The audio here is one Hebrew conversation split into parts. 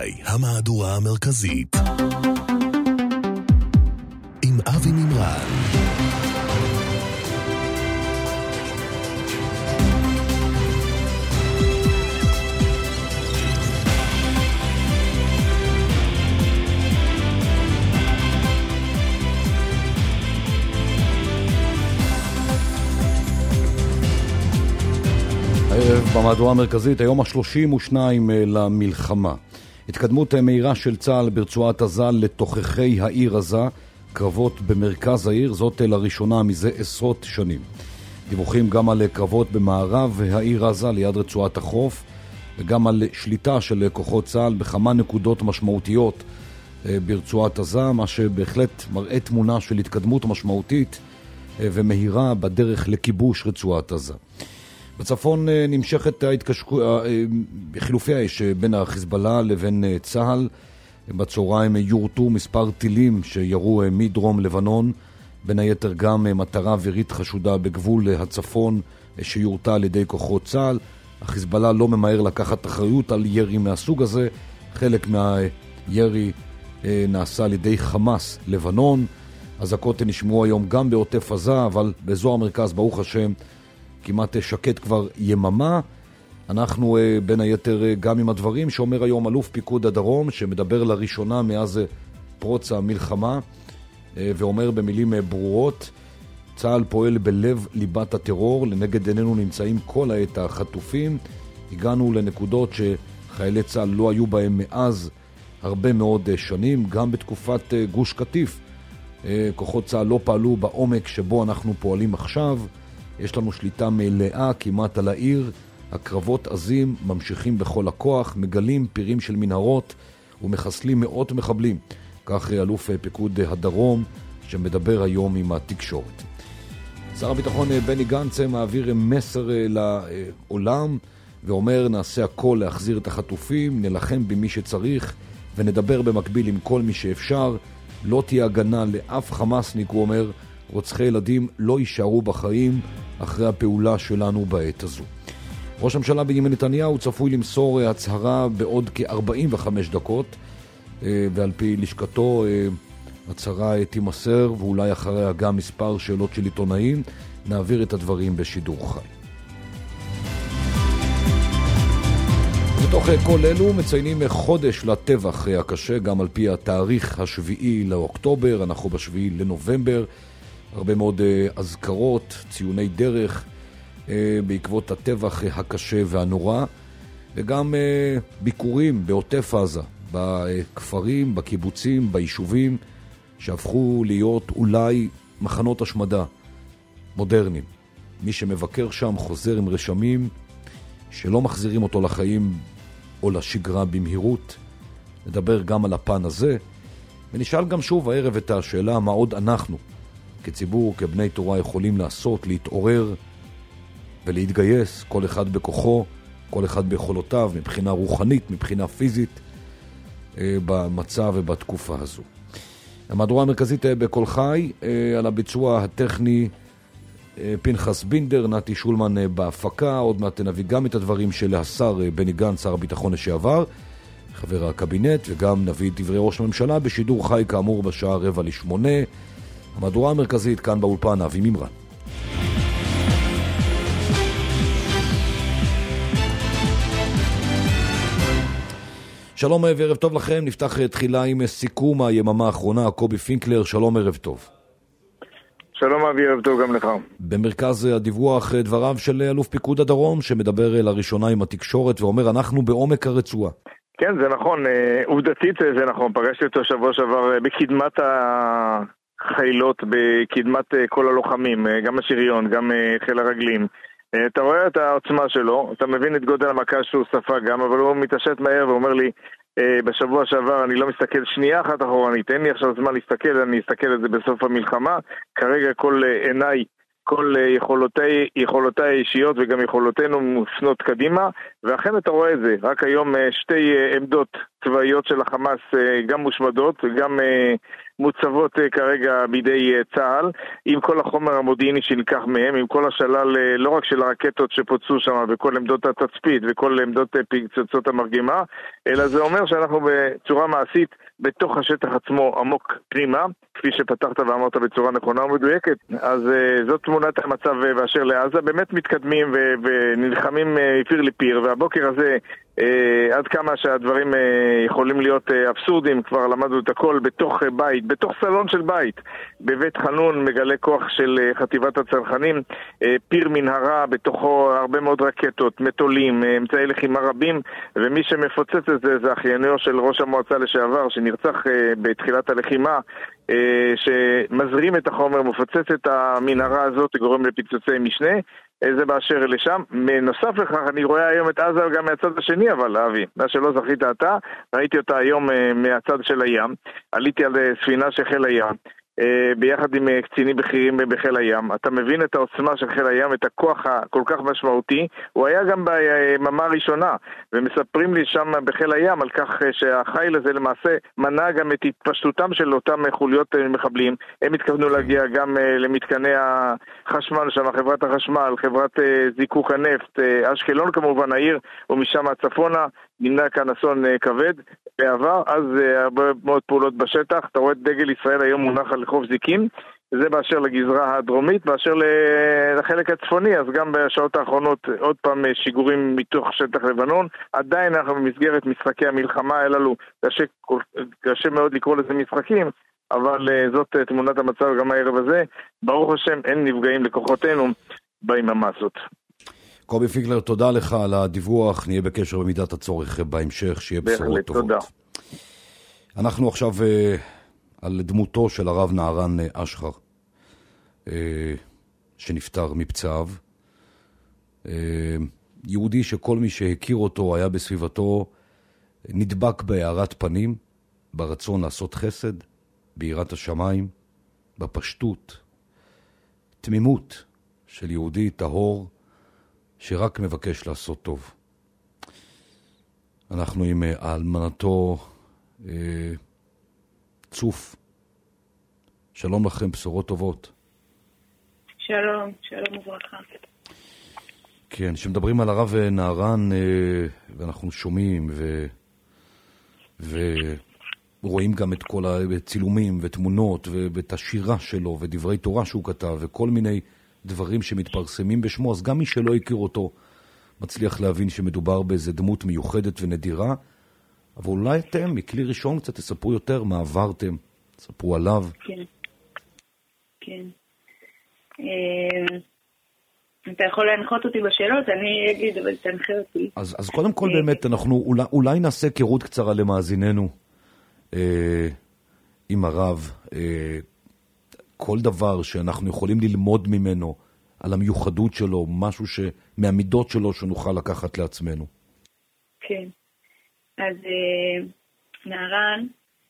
חי, המהדורה המרכזית. עם אבי מימרן. הערב במהדורה המרכזית, היום ה-32 למלחמה. התקדמות מהירה של צה"ל ברצועת עזה לתוככי העיר עזה, קרבות במרכז העיר, זאת לראשונה מזה עשרות שנים. דיווחים גם על קרבות במערב העיר עזה ליד רצועת החוף, וגם על שליטה של כוחות צה"ל בכמה נקודות משמעותיות ברצועת עזה, מה שבהחלט מראה תמונה של התקדמות משמעותית ומהירה בדרך לכיבוש רצועת עזה. בצפון נמשכת חילופי האש בין החיזבאללה לבין צה"ל. בצהריים יורטו מספר טילים שירו מדרום לבנון, בין היתר גם מטרה אווירית חשודה בגבול הצפון שיורתה על ידי כוחות צה"ל. החיזבאללה לא ממהר לקחת אחריות על ירי מהסוג הזה. חלק מהירי נעשה על ידי חמאס לבנון. אזעקות נשמעו היום גם בעוטף עזה, אבל באזור המרכז ברוך השם כמעט שקט כבר יממה. אנחנו בין היתר גם עם הדברים שאומר היום אלוף פיקוד הדרום, שמדבר לראשונה מאז פרוץ המלחמה, ואומר במילים ברורות, צה"ל פועל בלב ליבת הטרור, לנגד עינינו נמצאים כל העת החטופים. הגענו לנקודות שחיילי צה"ל לא היו בהם מאז הרבה מאוד שנים, גם בתקופת גוש קטיף. כוחות צה"ל לא פעלו בעומק שבו אנחנו פועלים עכשיו. יש לנו שליטה מלאה כמעט על העיר, הקרבות עזים ממשיכים בכל הכוח, מגלים פירים של מנהרות ומחסלים מאות מחבלים. כך אלוף פיקוד הדרום שמדבר היום עם התקשורת. שר הביטחון בני גנץ מעביר מסר לעולם ואומר נעשה הכל להחזיר את החטופים, נלחם במי שצריך ונדבר במקביל עם כל מי שאפשר. לא תהיה הגנה לאף חמאסניק, הוא אומר, רוצחי ילדים לא יישארו בחיים אחרי הפעולה שלנו בעת הזו. ראש הממשלה בנימין נתניהו צפוי למסור הצהרה בעוד כ-45 דקות, ועל פי לשכתו הצהרה תימסר, ואולי אחריה גם מספר שאלות של עיתונאים. נעביר את הדברים בשידור חי. בתוך כל אלו מציינים חודש לטבח הקשה, גם על פי התאריך השביעי לאוקטובר, אנחנו בשביעי לנובמבר. הרבה מאוד אזכרות, ציוני דרך בעקבות הטבח הקשה והנורא, וגם ביקורים בעוטף עזה, בכפרים, בקיבוצים, ביישובים, שהפכו להיות אולי מחנות השמדה מודרניים. מי שמבקר שם חוזר עם רשמים שלא מחזירים אותו לחיים או לשגרה במהירות. נדבר גם על הפן הזה, ונשאל גם שוב הערב את השאלה מה עוד אנחנו כציבור, כבני תורה, יכולים לעשות, להתעורר ולהתגייס, כל אחד בכוחו, כל אחד ביכולותיו, מבחינה רוחנית, מבחינה פיזית, במצב ובתקופה הזו. המהדורה המרכזית בכל חי, על הביצוע הטכני פנחס בינדר, נתי שולמן בהפקה. עוד מעט נביא גם את הדברים של השר בני גנץ, שר הביטחון לשעבר, חבר הקבינט, וגם נביא את דברי ראש הממשלה בשידור חי כאמור בשעה 7:45. המהדורה המרכזית כאן באולפן, אבי מימרן. שלום וערב טוב לכם. נפתח תחילה עם סיכום היממה האחרונה. קובי פינקלר, שלום, ערב טוב. שלום אבי, ערב טוב גם לך. במרכז הדיווח דבריו של אלוף פיקוד הדרום, שמדבר לראשונה עם התקשורת ואומר אנחנו בעומק הרצועה. כן, זה נכון, עובדתית זה נכון. פגשתי אותו שבוע שעבר בקדמת החיילות, בקדמת כל הלוחמים, גם השריון, גם חיל הרגלים. אתה רואה את העוצמה שלו, אתה מבין את גודל המכה שהוא ספג גם, אבל הוא מתעשת מהר ואומר לי, בשבוע שעבר אני לא מסתכל שנייה אחת אחורנית, תן לי עכשיו זמן להסתכל, אני אסתכל על זה בסוף המלחמה. כרגע כל עיניי, כל יכולותיי האישיות וגם יכולותינו מופנות קדימה, ואכן אתה רואה את זה. רק היום שתי עמדות צבאיות של החמאס גם מושמדות וגם מוצבות כרגע בידי צה"ל, עם כל החומר המודיעיני שניקח מהם, עם כל השלל לא רק של הרקטות שפוצצו שם וכל עמדות התצפית וכל עמדות פצצות המרגמה, אלא זה אומר שאנחנו בצורה מעשית בתוך השטח עצמו עמוק פנימה, כפי שפתחת ואמרת בצורה נכונה ומדויקת. אז זאת תמונת המצב באשר לעזה. באמת מתקדמים ונלחמים פיר לפיר, והבוקר הזה עד כמה שהדברים יכולים להיות אבסורדים, כבר למדנו את הכל בתוך בית, בתוך סלון של בית בבית חנון, מגלה כוח של חטיבת הצנחנים, פיר מנהרה, בתוכו הרבה מאוד רקטות, מטולים, אמצעי לחימה רבים, ומי שמפוצץ את זה זה אחיינו של ראש המועצה לשעבר שנרצח בתחילת הלחימה, שמזרים את החומר, מפוצץ את המנהרה הזאת, גורם לפיצוצי משנה. זה באשר לשם. נוסף לכך, אני רואה היום את עזה גם מהצד השני, אבל אבי, מה שלא זכית אתה, ראיתי אותה היום מהצד של הים. עליתי על ספינה של חיל הים, ביחד עם קצינים בכירים בחיל הים. אתה מבין את העוצמה של חיל הים, את הכוח הכל כך משמעותי. הוא היה גם ביממה הראשונה, ומספרים לי שם בחיל הים על כך שהחיל הזה למעשה מנע גם את התפשטותם של אותם חוליות מחבלים. הם התכוונו להגיע גם למתקני החשמל שם, חברת החשמל, חברת זיקוק הנפט, אשקלון כמובן העיר, ומשם הצפונה. נמנע כאן אסון כבד בעבר, אז הרבה מאוד פעולות בשטח. אתה רואה את דגל ישראל היום מונח על חוף זיקים, זה באשר לגזרה הדרומית. באשר לחלק הצפוני, אז גם בשעות האחרונות עוד פעם שיגורים מתוך שטח לבנון. עדיין אנחנו במסגרת משחקי המלחמה הללו, קשה מאוד לקרוא לזה משחקים, אבל זאת תמונת המצב גם הערב הזה. ברוך השם אין נפגעים לכוחותינו ביממה הזאת. קובי פיקלר, תודה לך על הדיווח, נהיה בקשר במידת הצורך בהמשך, שיהיה בשורות טובות. תודה. אנחנו עכשיו על דמותו של הרב נהרן אשחר, שנפטר מפצעיו. יהודי שכל מי שהכיר אותו היה בסביבתו נדבק בהארת פנים, ברצון לעשות חסד, ביראת השמיים, בפשטות, תמימות של יהודי טהור, שרק מבקש לעשות טוב. אנחנו עם אלמנתו צוף. שלום לכם, בשורות טובות. שלום, שלום וברכה. כן, שמדברים על הרב נהרן, ואנחנו שומעים ורואים גם את כל הצילומים ותמונות ואת השירה שלו ודברי תורה שהוא כתב וכל מיני דברים שמתפרסמים בשמו, אז גם מי שלא הכיר אותו מצליח להבין שמדובר באיזה דמות מיוחדת ונדירה. אבל אולי אתם, מכלי ראשון, קצת תספרו יותר מה עברתם, תספרו עליו. כן, כן. אתה יכול להנחות אותי בשאלות, אני אגיד, אבל תנחה אותי. אז קודם כל באמת, אנחנו אולי נעשה קירות קצרה למאזיננו עם הרב, כל דבר שאנחנו יכולים ללמוד ממנו, על המיוחדות שלו, משהו מהמידות שלו שנוכל לקחת לעצמנו. כן. אז נהרן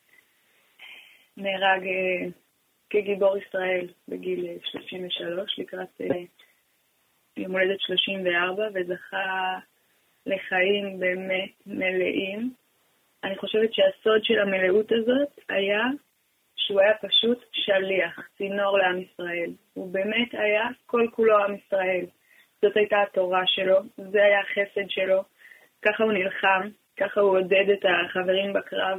נהרג כגיבור ישראל בגיל 33, לקראת יום הולדת 34, וזכה לחיים באמת מלאים. אני חושבת שהסוד של המלאות הזאת היה שהוא היה פשוט שליח, צינור לעם ישראל. הוא באמת היה כל כולו עם ישראל. זאת הייתה התורה שלו, זה היה החסד שלו. ככה הוא נלחם, ככה הוא עודד את החברים בקרב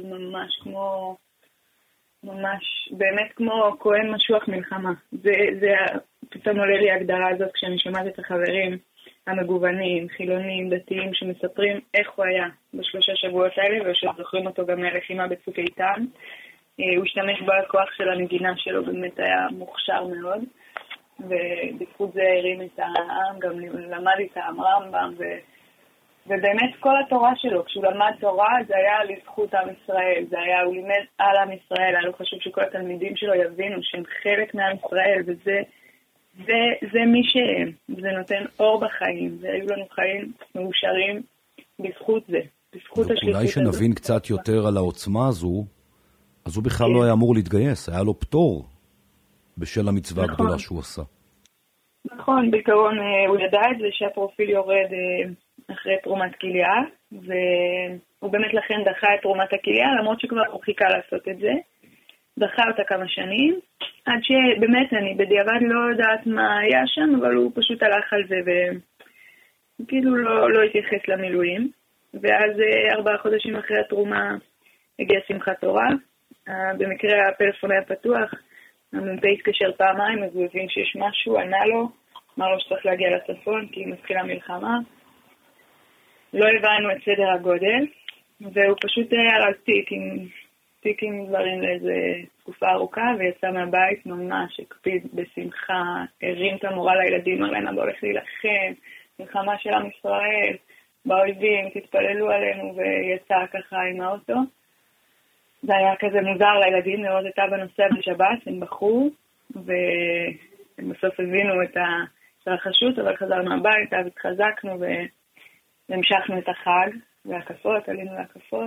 באמת כמו כהן משוח מלחמה. פתאום עולה לי ההגדרה הזאת כשאני שומעת את החברים המגוונים, חילונים, דתיים, שמספרים איך הוא היה בשלושה שבועות האלה, ושזוכרים אותו גם מהלחימה בצוק איתן. הוא השתמש בכוח של הנגינה שלו, באמת היה מוכשר מאוד, ובזכות זה הרים את העם, גם למד את העם רמב"ם, ובאמת כל התורה שלו, כשהוא למד תורה, זה היה לזכות עם ישראל, הוא לימד על עם ישראל, היה לו חשוב שכל התלמידים שלו יבינו שהם חלק מעם ישראל, וזה מי שהם, זה נותן אור בחיים, והיו לנו חיים מאושרים בזכות זה, בזכות השליחות הזאת. אולי שנבין קצת יותר על העוצמה הזו, אז הוא בכלל לא היה אמור להתגייס, היה לו פטור בשל המצווה הגדולה שהוא עשה. נכון, בעיקרון הוא ידע את זה שהפרופיל יורד אחרי תרומת כליה, והוא באמת לכן דחה את תרומת הכליה, למרות שכבר הוא חיכה לעשות את זה. דחה אותה כמה שנים, עד שבאמת אני בדיעבד לא יודעת מה היה שם, אבל הוא פשוט הלך על זה וכאילו לא התייחס למילואים. ואז 4 חודשים אחרי התרומה הגיעה שמחת תורה. במקרה הפלאפון היה פתוח, המ"פ התקשר פעמיים, אז הוא הבין שיש משהו, ענה לו, אמר לו שצריך להגיע לצפון כי מתחילה מלחמה. לא הבנו את סדר הגודל, והוא פשוט היה על תיק עם דברים לאיזה תקופה ארוכה, ויצא מהבית ממש, הקפיד בשמחה, הרים את המורה לילדים, אמר להם, אבא הולך להילחם, מלחמה של עם ישראל, באויבים, תתפללו עלינו, ויצא ככה עם האוטו. זה היה כזה מוזר לילדים, מאוד הייתה בנושא בשבת, הם בחרו, והם בסוף הבינו את הרחשות, אבל חזרנו הביתה והתחזקנו, והמשכנו את החג, והקפות, עלינו להקפות.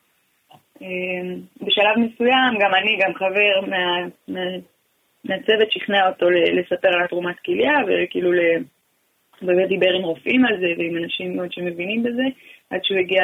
בשלב מסוים, גם אני, גם חבר מהצוות שכנע אותו לספר על תרומת כליה, וכאילו באמת דיבר עם רופאים על זה, ועם אנשים מאוד שמבינים בזה, עד שהוא הגיע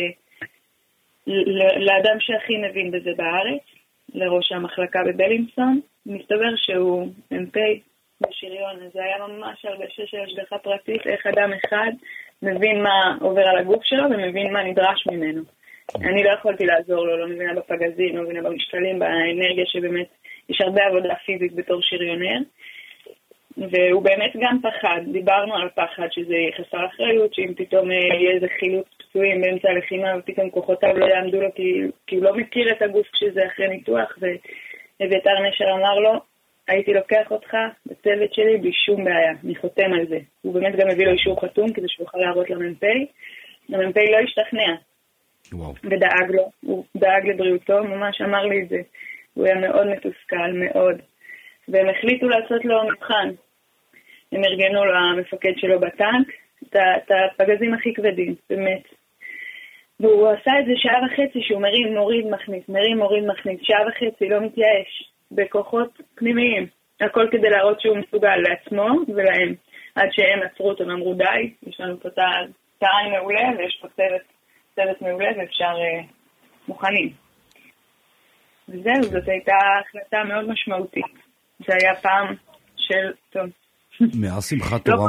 לאדם שהכי מבין בזה בארץ, לראש המחלקה בבלינסון. מסתבר שהוא מ"פ בשריון, אז זה היה ממש הרגשה של השגחה פרטית, איך אדם אחד מבין מה עובר על הגוף שלו ומבין מה נדרש ממנו. אני לא יכולתי לעזור לו, לא מבינה בפגזים, לא מבינה במשקלים, באנרגיה שבאמת יש הרבה עבודה פיזית בתור שריונר. והוא באמת גם פחד, דיברנו על פחד שזה חסר אחריות, שאם פתאום יהיה איזה חילוץ פצועים באמצע הלחימה ופתאום כוחותיו לא יעמדו לו כי הוא לא מכיר את הגוף כשזה אחרי ניתוח, ואביתר נשר אמר לו, הייתי לוקח אותך בצוות שלי בלי שום בעיה, אני חותם על זה. הוא באמת גם הביא לו אישור חתום כדי שהוא יוכל להראות למ"פ. המ"פ לא השתכנע. וואו. ודאג לו, הוא דאג לבריאותו, ממש אמר לי את זה. הוא היה מאוד מתוסכל, מאוד. והם לעשות לו מבחן. הם ארגנו למפקד שלו בטנק, את הפגזים הכי כבדים, באמת. והוא עשה את זה 1.5 שעות שהוא מרים, מוריד, מכניס, מרים, מוריד, מכניס, 1.5 שעות, לא מתייאש, בכוחות פנימיים. הכל כדי להראות שהוא מסוגל לעצמו ולהם. עד שהם עצרו אותו ואמרו די, יש לנו פה טען מעולה ויש פה צוות מעולה ואפשר מוכנים. וזהו, זאת הייתה החלטה מאוד משמעותית. זה היה פעם של, טוב. מאז שמחת תורה,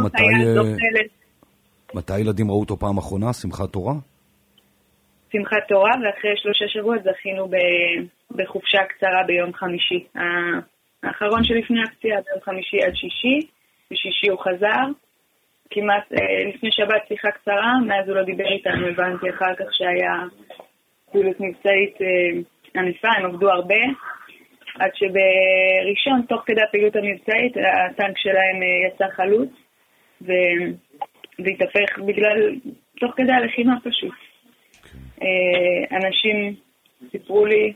מתי ילדים ראו אותו פעם אחרונה, שמחת תורה? שמחת תורה, ואחרי 3 שבועות זכינו בחופשה קצרה ביום חמישי. האחרון שלפני הפציעה, ביום חמישי עד שישי, בשישי הוא חזר. כמעט לפני שבת שיחה קצרה, מאז הוא לא דיבר איתנו, הבנתי אחר כך שהיה פעילות מבצעית ענפה, הם עבדו הרבה. עד שבראשון, תוך כדי הפעילות המבצעית, הטנק שלהם יצא חלוץ, והתהפך תוך כדי הלחימה פשוט. אנשים סיפרו לי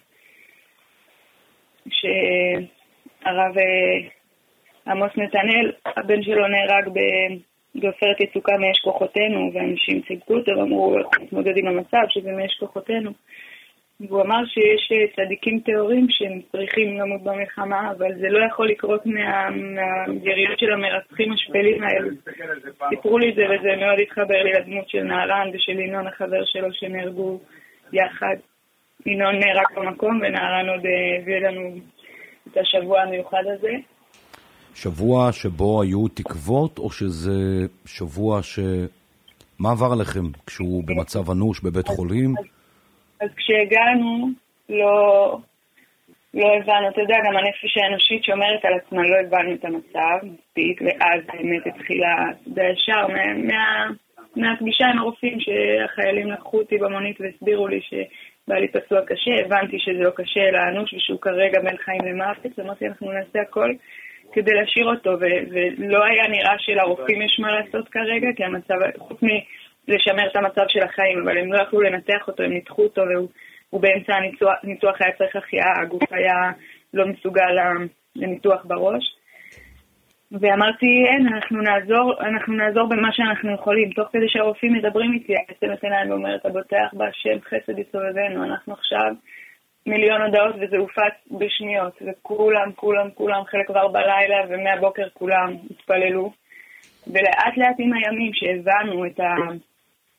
שהרב עמוס נתנאל, הבן שלו נהרג בעופרת יצוקה מאש כוחותינו, ואנשים צידקו אותו ואמרו, איך נתמודד עם המצב שזה מאש כוחותינו. והוא אמר שיש צדיקים תיאורים שהם צריכים למות במלחמה, אבל זה לא יכול לקרות מהיריות של המרצחים השפלים האלו. סיפרו לי את זה, וזה מאוד התחבר לי לדמות של נהרן ושל ינון החבר שלו שנהרגו יחד. ינון נהרג במקום ונהרן עוד הביא לנו את השבוע המיוחד הזה. שבוע שבו היו תקוות, או שזה שבוע מה עבר עליכם כשהוא במצב אנוש בבית חולים? אז כשהגענו, לא הבנו, אתה יודע, גם הנפש האנושית שאומרת על עצמה, לא הבנו את המצב, מספיק, ואז באמת התחילה די ישר, מהפגישה עם הרופאים שהחיילים לקחו אותי במונית והסבירו לי שבא לי פצוע קשה, הבנתי שזה לא קשה אלא אנוש ושהוא כרגע בין חיים למוות, אמרתי אנחנו נעשה הכל כדי להשאיר אותו, ולא היה נראה שלרופאים יש מה לעשות כרגע, כי המצב, חוץ לשמר את המצב של החיים, אבל הם לא יכלו לנתח אותו, הם ניתחו אותו, והוא באמצע הניתוח היה צריך החייאה, הגוף היה לא מסוגל לניתוח בראש. ואמרתי, אין, אנחנו נעזור במה שאנחנו יכולים. תוך כדי שהרופאים מדברים איתי, עצמת עיניים ואומרת, הבוטח בהשם חסד יסובבנו, אנחנו עכשיו 1,000,000 הודעות וזה הופץ בשניות, וכולם, חלק כבר בלילה ומהבוקר כולם התפללו. ולאט לאט עם הימים שהבנו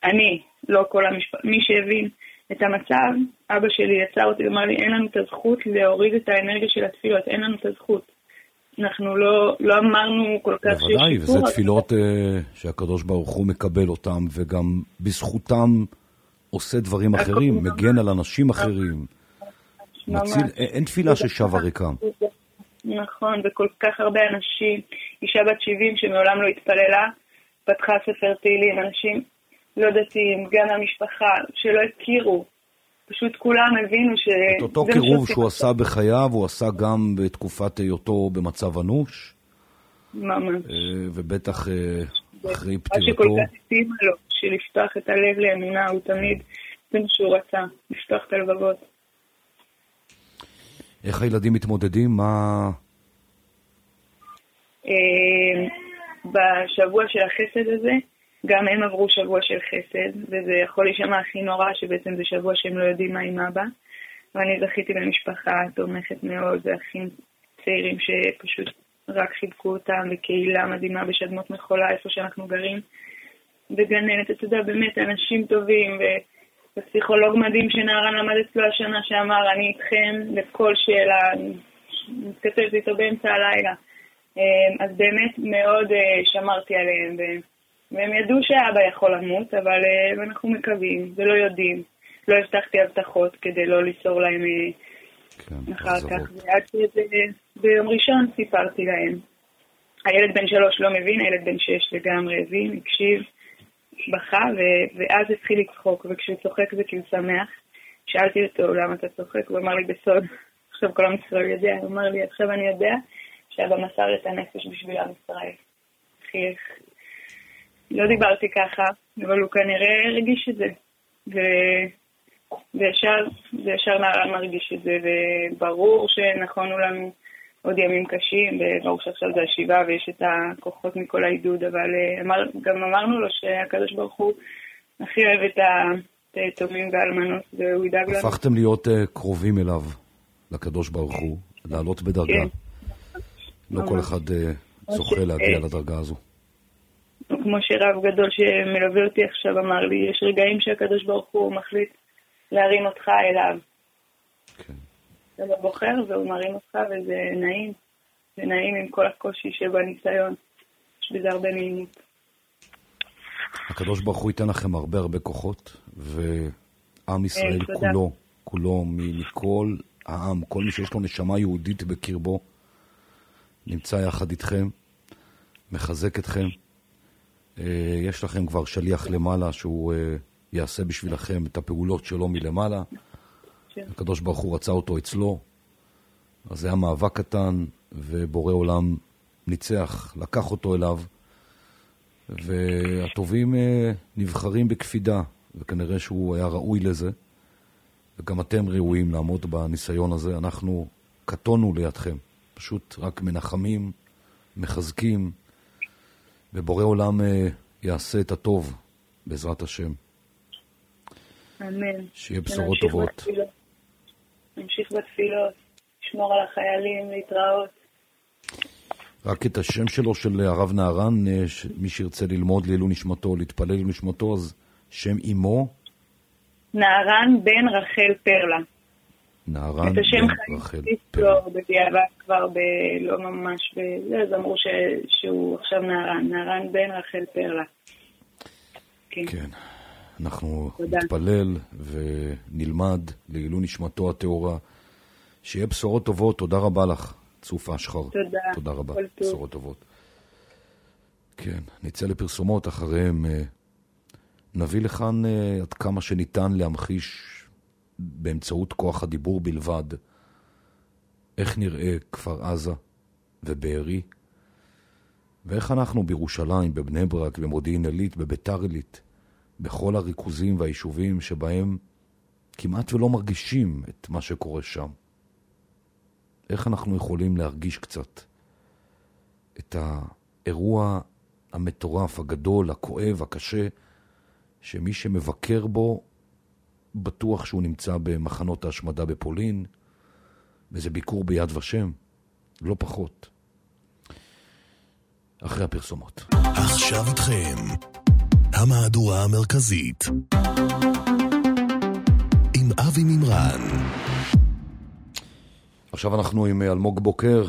אני, לא כל המשפחה, מי שהבין את המצב, אבא שלי יצא אותי ואמר לי, אין לנו את הזכות להוריד את האנרגיה של התפילות, אין לנו את הזכות. אנחנו לא אמרנו כל כך שיש שיפור. בוודאי, וזה תפילות שהקדוש ברוך הוא מקבל אותם, וגם בזכותם עושה דברים אחרים, מגן על אנשים אחרים. אין תפילה ששווה ריקם. נכון, וכל כך הרבה אנשים, אישה בת 70 שמעולם לא התפללה, פתחה ספר תהילים, אנשים לא דתיים, גם המשפחה, שלא הכירו, פשוט כולם הבינו ש... את אותו קירוב שהוא עשה בחייו, הוא עשה גם בתקופת היותו במצב אנוש. ממש. ובטח אחרי פטירתו. מה שכל כך התאימה לו, שלפתוח את הלב לאמונה, הוא תמיד, זה מה שהוא רצה, לפתוח את הלבבות. איך הילדים מתמודדים? מה... בשבוע של החסד הזה, גם הם עברו שבוע של חסד, וזה יכול להישמע הכי נורא, שבעצם זה שבוע שהם לא יודעים מה עם אבא. ואני זכיתי במשפחה תומכת מאוד, ואחים צעירים שפשוט רק חיבקו אותם, וקהילה מדהימה בשדמות מחולה, איפה שאנחנו גרים. וגננת, אתה יודע, באמת אנשים טובים, ופסיכולוג מדהים שנערן למד אצלו השנה, שאמר, אני איתכם לכל שאלה, מתכתבת איתו באמצע הלילה. אז באמת מאוד שמרתי עליהם, והם ידעו שהאבא יכול למות, אבל אנחנו מקווים ולא יודעים. לא הבטחתי הבטחות כדי לא ליצור להם אחר כך. ועד שביום ראשון סיפרתי להם. הילד בן 3 לא מבין, הילד בן 6 לגמרי הבין, הקשיב, בכה, ואז התחיל לצחוק, וכשהוא צוחק זה כאילו שמח. שאלתי אותו למה אתה צוחק, הוא אמר לי בסוד, עכשיו כל עם ישראל יודע, הוא אמר לי עכשיו אני יודע שאבא מסר את הנפש בשביל עם ישראל. חייך. לא דיברתי ככה, אבל הוא כנראה הרגיש את זה. וישר נערן מרגיש את זה, וברור שנכונו לנו עוד ימים קשים, וברור שעכשיו זה השבעה ויש את הכוחות מכל העידוד, אבל גם אמרנו לו שהקדוש ברוך הוא הכי אוהב את היתומים והאלמנות, והוא ידאג לנו. הפכתם להיות קרובים אליו, לקדוש ברוך הוא, לעלות בדרגה. לא כל אחד זוכה להגיע לדרגה הזו. כמו שרב גדול שמלווה אותי עכשיו אמר לי, יש רגעים שהקדוש ברוך הוא מחליט להרים אותך אליו. כן. אתה לא בוחר והוא מרים אותך וזה נעים. זה נעים עם כל הקושי שבניסיון. יש בזה הרבה נעימות. הקדוש ברוך הוא ייתן לכם הרבה כוחות, ועם ישראל כולו מכל העם, כל מי שיש לו נשמה יהודית בקרבו, נמצא יחד איתכם, מחזק אתכם. יש לכם כבר שליח למעלה שהוא יעשה בשבילכם את הפעולות שלו מלמעלה. הקדוש ברוך הוא רצה אותו אצלו, אז זה היה מאבק קטן, ובורא עולם ניצח, לקח אותו אליו, והטובים נבחרים בקפידה, וכנראה שהוא היה ראוי לזה, וגם אתם ראויים לעמוד בניסיון הזה. אנחנו קטונו לידכם, פשוט רק מנחמים, מחזקים, ובורא עולם יעשה את הטוב בעזרת השם. אמן. שיהיה בשורות טובות. נמשיך בתפילות, לשמור על החיילים, להתראות. רק את השם שלו של הרב נערן, מי שירצה ללמוד לעילוי נשמתו, להתפלל לעילוי נשמתו, אז שם אמו? נערן בן רחל פרלה. נערן בן רחל פרלה. לא, בדיעבד כבר לא ממש, אז אמרו שהוא עכשיו נערן בן רחל פרלה. כן. אנחנו נתפלל ונלמד לעילוי נשמתו הטהורה. שיהיה בשורות טובות. תודה רבה לך, צופה שחר. תודה רבה. בשורות טובות. כן, נצא לפרסומות, אחריהם נביא לכאן עד כמה שניתן להמחיש באמצעות כוח הדיבור בלבד איך נראה כפר עזה ובארי, ואיך אנחנו בירושלים, בבני ברק, במודיעין עילית, בביתר עילית, בכל הריכוזים והיישובים שבהם כמעט ולא מרגישים את מה שקורה שם. איך אנחנו יכולים להרגיש קצת את האירוע המטורף, הגדול, הכואב, הקשה, שמי שמבקר בו בטוח שהוא נמצא במחנות ההשמדה בפולין, וזה ביקור ביד ושם, לא פחות. אחרי הפרסומות. עכשיו איתכם המהדורה המרכזית עם אבי מימרן. עכשיו אנחנו עם אלמוג בוקר,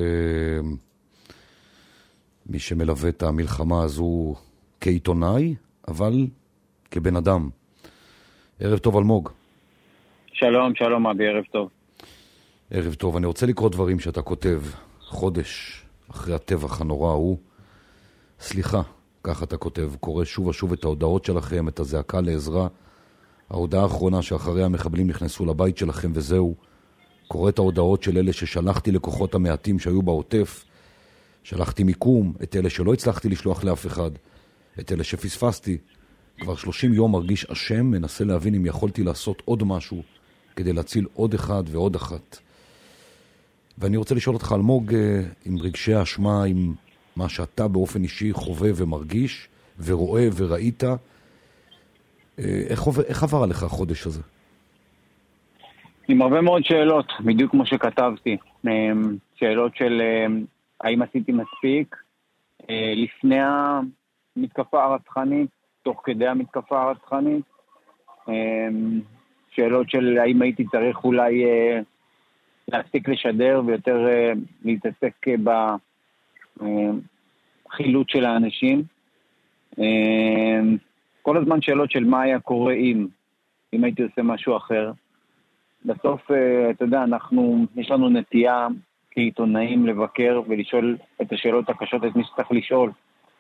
מי שמלווה את המלחמה הזו כעיתונאי, אבל כבן אדם. ערב טוב אלמוג. שלום, שלום אבי, ערב טוב. ערב טוב, אני רוצה לקרוא דברים שאתה כותב חודש אחרי הטבח הנורא ההוא. סליחה, ככה אתה כותב, קורא שוב ושוב את ההודעות שלכם, את הזעקה לעזרה. ההודעה האחרונה שאחרי המחבלים נכנסו לבית שלכם וזהו. קורא את ההודעות של אלה ששלחתי לכוחות המעטים שהיו בעוטף. שלחתי מיקום, את אלה שלא הצלחתי לשלוח לאף אחד, את אלה שפספסתי. כבר 30 יום מרגיש אשם, מנסה להבין אם יכולתי לעשות עוד משהו כדי להציל עוד אחד ועוד אחת. ואני רוצה לשאול אותך אלמוג, עם רגשי האשמה, עם מה שאתה באופן אישי חווה ומרגיש ורואה וראית, איך עבר עליך החודש הזה? עם הרבה מאוד שאלות, בדיוק כמו שכתבתי. שאלות של האם עשיתי מספיק לפני המתקפה הרצחנית, תוך כדי המתקפה הרצחנית. שאלות של האם הייתי צריך אולי להפסיק לשדר ויותר להתעסק בחילוץ של האנשים. כל הזמן שאלות של מה היה קורה אם הייתי עושה משהו אחר. בסוף, אתה יודע, יש לנו נטייה כעיתונאים לבקר ולשאול את השאלות הקשות, את מי שצריך לשאול.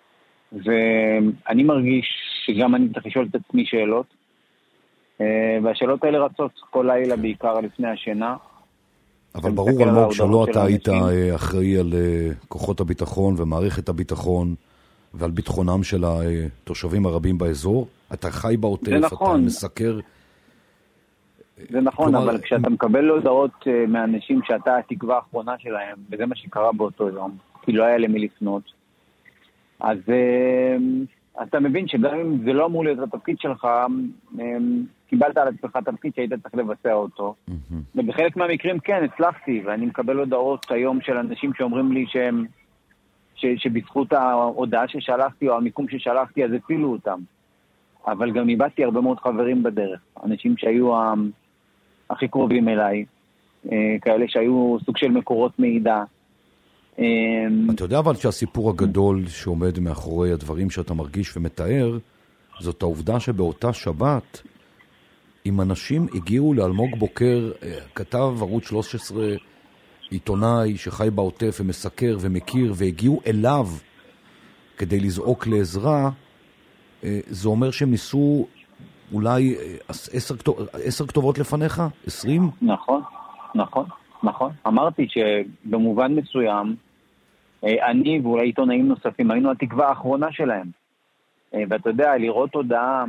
ואני מרגיש שגם אני צריך לשאול את עצמי שאלות. והשאלות האלה רצות כל לילה בעיקר לפני השינה. אבל ברור אלמוג שלא אתה היית אחראי על כוחות הביטחון ומערכת הביטחון ועל ביטחונם של התושבים הרבים באזור. אתה חי בעוטף, אתה מסקר. זה נכון, אבל כשאתה מקבל הודעות מאנשים שאתה התקווה האחרונה שלהם, וזה מה שקרה באותו יום, כי לא היה למי לפנות, אז אתה מבין שגם אם זה לא אמור להיות התפקיד שלך, קיבלת על עצמך תפקיד שהיית צריך לבצע אותו. ובחלק מהמקרים כן, הצלחתי, ואני מקבל הודעות היום של אנשים שאומרים לי שבזכות ההודעה ששלחתי או המיקום ששלחתי, אז הפילו אותם. אבל גם איבדתי הרבה מאוד חברים בדרך. אנשים שהיו הכי קרובים אליי, כאלה שהיו סוג של מקורות מידע. אתה יודע אבל שהסיפור הגדול שעומד מאחורי הדברים שאתה מרגיש ומתאר, זאת העובדה שבאותה שבת, אם אנשים הגיעו לאלמוג בוקר, כתב ערוץ 13, עיתונאי שחי בעוטף ומסקר ומכיר, והגיעו אליו כדי לזעוק לעזרה, זה אומר שהם ניסו אולי 10 כתובות לפניך? 20? נכון. אמרתי שבמובן מסוים, אני ואולי עיתונאים נוספים, היינו התקווה האחרונה שלהם. ואתה יודע, לראות הודעה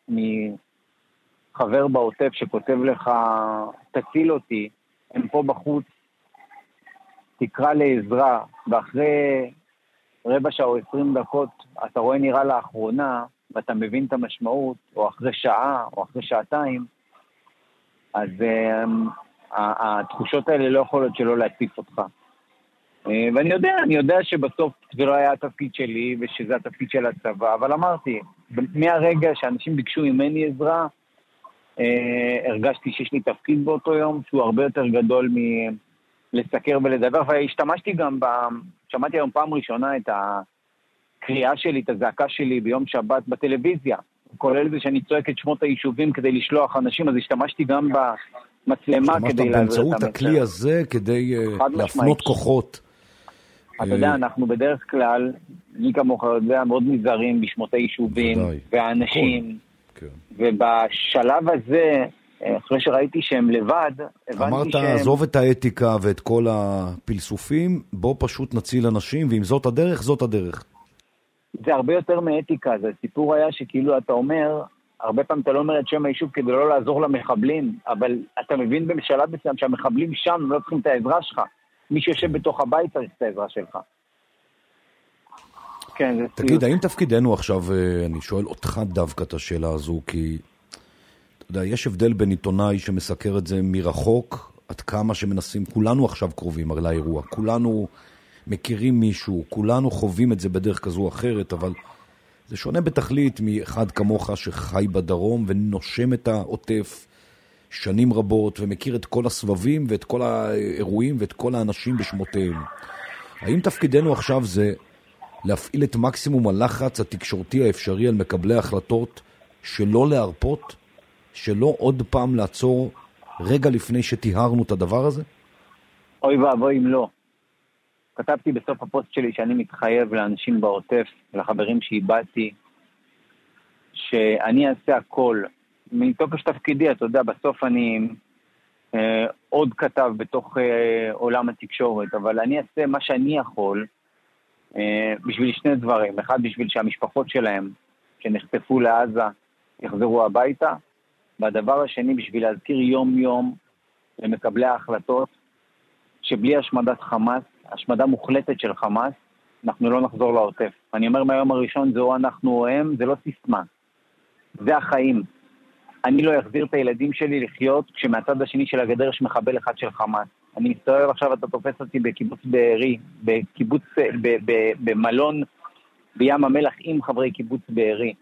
מחבר בעוטף שכותב לך, תציל אותי, הם פה בחוץ, תקרא לעזרה, ואחרי רבע שעה או 20 דקות, אתה רואה נראה לאחרונה, ואתה מבין את המשמעות, או אחרי שעה, או אחרי שעתיים, אז התחושות האלה לא יכולות שלא להציף אותך. ואני יודע שבסוף זה לא היה התפקיד שלי, ושזה התפקיד של הצבא, אבל אמרתי, מהרגע שאנשים ביקשו ממני עזרה, הרגשתי שיש לי תפקיד באותו יום, שהוא הרבה יותר גדול מלסקר ולדבר, והשתמשתי גם, שמעתי היום פעם ראשונה את הקריאה שלי, את הזעקה שלי ביום שבת בטלוויזיה, כולל זה שאני צועק את שמות היישובים כדי לשלוח אנשים, אז השתמשתי גם במצלמה כדי להעביר את המסר. באמצעות הכלי הזה כדי להפנות כוחות. אתה יודע, אנחנו בדרך כלל, מי כמוך יודע, מאוד נזהרים בשמות היישובים והאנשים, ובשלב הזה, אחרי שראיתי שהם לבד, אמרת, עזוב את האתיקה ואת כל הפלסופים, בוא פשוט נציל אנשים, ואם זאת הדרך, זאת הדרך. זה הרבה יותר מאתיקה, זה סיפור היה שכאילו אתה אומר, הרבה פעמים אתה לא אומר את שם היישוב כדי לא לעזור למחבלים, אבל אתה מבין בשלב מסוים שהמחבלים שם לא צריכים את העזרה שלך, מי שיושב בתוך הבית צריך את העזרה שלך. כן, זה תגיד, האם תפקידנו עכשיו, אני שואל אותך דווקא את השאלה הזו, כי אתה יודע, יש הבדל בין עיתונאי שמסקר את זה מרחוק, עד כמה שמנסים, כולנו עכשיו קרובים על האירוע, כולנו מכירים מישהו, כולנו חווים את זה בדרך כזו או אחרת, אבל זה שונה בתכלית מאחד כמוך שחי בדרום ונושם את העוטף שנים רבות ומכיר את כל הסבבים ואת כל האירועים ואת כל האנשים בשמותיהם. האם תפקידנו עכשיו זה להפעיל את מקסימום הלחץ התקשורתי האפשרי על מקבלי ההחלטות, שלא להרפות, שלא עוד פעם לעצור רגע לפני שתיהרנו את הדבר הזה? אוי ואבוי אם לא. כתבתי בסוף הפוסט שלי שאני מתחייב לאנשים בעוטף, לחברים שאיבדתי, שאני אעשה הכל. מתוקף תפקידי, אתה יודע, בסוף אני עוד כתב בתוך עולם התקשורת, אבל אני אעשה מה שאני יכול בשביל שני דברים. אחד, בשביל שהמשפחות שלהם שנחטפו לעזה יחזרו הביתה, והדבר השני, בשביל להזכיר יום יום למקבלי ההחלטות, שבלי השמדת חמאס, השמדה מוחלטת של חמאס, אנחנו לא נחזור לעוטף. אני אומר מהיום הראשון, זה או אנחנו או הם, זה לא סיסמה. זה החיים. אני לא אחזיר את הילדים שלי לחיות כשמהצד השני של הגדר יש מחבל אחד של חמאס. אני מסתובב עכשיו, אתה תופס אותי בקיבוץ בארי, במלון בים המלח עם חברי קיבוץ בארי,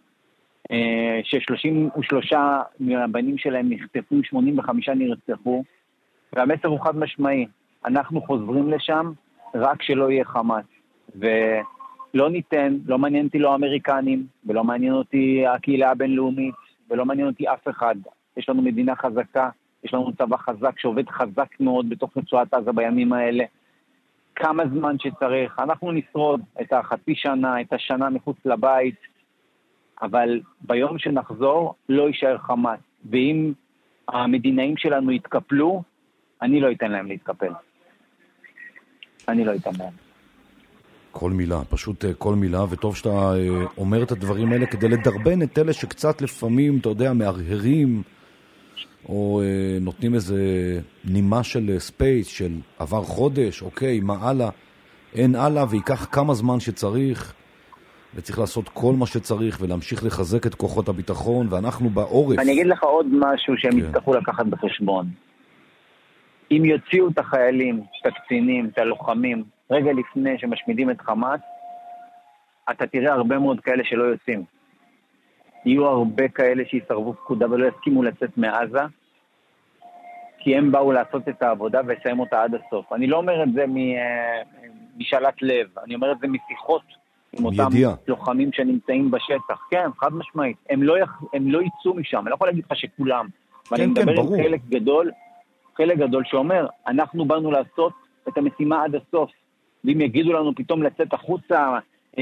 ש33 מהבנים שלהם נחטפו, 85 נרצחו, והמסר הוא חד משמעי. אנחנו חוזרים לשם רק שלא יהיה חמאס. ולא ניתן, לא מעניין אותי לא האמריקנים, ולא מעניין אותי הקהילה הבינלאומית, ולא מעניין אותי אף אחד. יש לנו מדינה חזקה, יש לנו צבא חזק שעובד חזק מאוד בתוך רצועת עזה בימים האלה. כמה זמן שצריך, אנחנו נשרוד את החצי שנה, את השנה מחוץ לבית, אבל ביום שנחזור לא יישאר חמאס. ואם המדינאים שלנו יתקפלו, אני לא אתן להם להתקפל. אני לא אתן להם. כל מילה, פשוט כל מילה, וטוב שאתה אומר את הדברים האלה כדי לדרבן את אלה שקצת לפעמים, אתה יודע, מהרהרים, או נותנים איזה נימה של ספייס, של עבר חודש, אוקיי, מה הלאה? אין הלאה, ויקח כמה זמן שצריך, וצריך לעשות כל מה שצריך, ולהמשיך לחזק את כוחות הביטחון, ואנחנו בעורף. אני אגיד לך עוד משהו שהם יצטרכו לקחת בחשבון. אם יוציאו את החיילים, את הקצינים, את הלוחמים, רגע לפני שמשמידים את חמאס, אתה תראה הרבה מאוד כאלה שלא יוצאים. יהיו הרבה כאלה שיסרבו פקודה ולא יסכימו לצאת מעזה, כי הם באו לעשות את העבודה ולסיים אותה עד הסוף. אני לא אומר את זה משאלת לב, אני אומר את זה משיחות עם אותם לוחמים שנמצאים בשטח. כן, חד משמעית. הם לא יצאו משם, אני לא יכול להגיד לך שכולם. ואני מדבר עם חלק גדול שאומר, אנחנו באנו לעשות את המשימה עד הסוף, ואם יגידו לנו פתאום לצאת החוצה,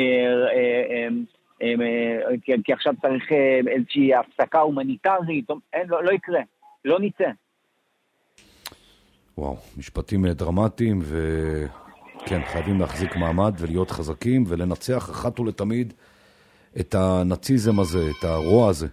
כי עכשיו צריך איזושהי הפסקה הומניטרית, לא יקרה, לא ניצא. וואו, משפטים דרמטיים, וכן, חייבים להחזיק מעמד ולהיות חזקים, ולנצח אחת ולתמיד את הנאציזם הזה, את הרוע הזה.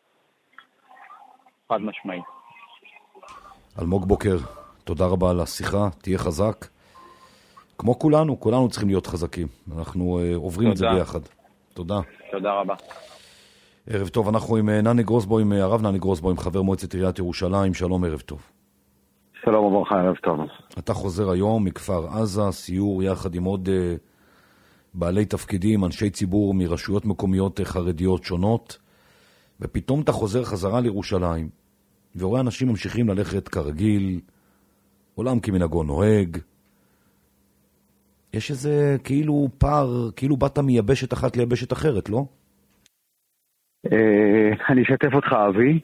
חד משמעית. אלמוג בוקר, תודה רבה על השיחה, תהיה חזק. כמו כולנו צריכים להיות חזקים. אנחנו עוברים את זה ביחד. תודה. תודה רבה. ערב טוב, אנחנו עם נני גרוסבוים, הרב נני גרוסבוים, חבר מועצת עיריית ירושלים. שלום, ערב טוב. שלום וברכה, ערב טוב. אתה חוזר היום מכפר עזה, סיור יחד עם עוד בעלי תפקידים, אנשי ציבור מרשויות מקומיות חרדיות שונות, ופתאום אתה חוזר חזרה לירושלים, ורואה אנשים ממשיכים ללכת כרגיל, עולם כמנהגו נוהג. יש איזה כאילו פער, כאילו באת מייבשת אחת ליבשת אחרת, לא? אני אשתף אותך, אבי.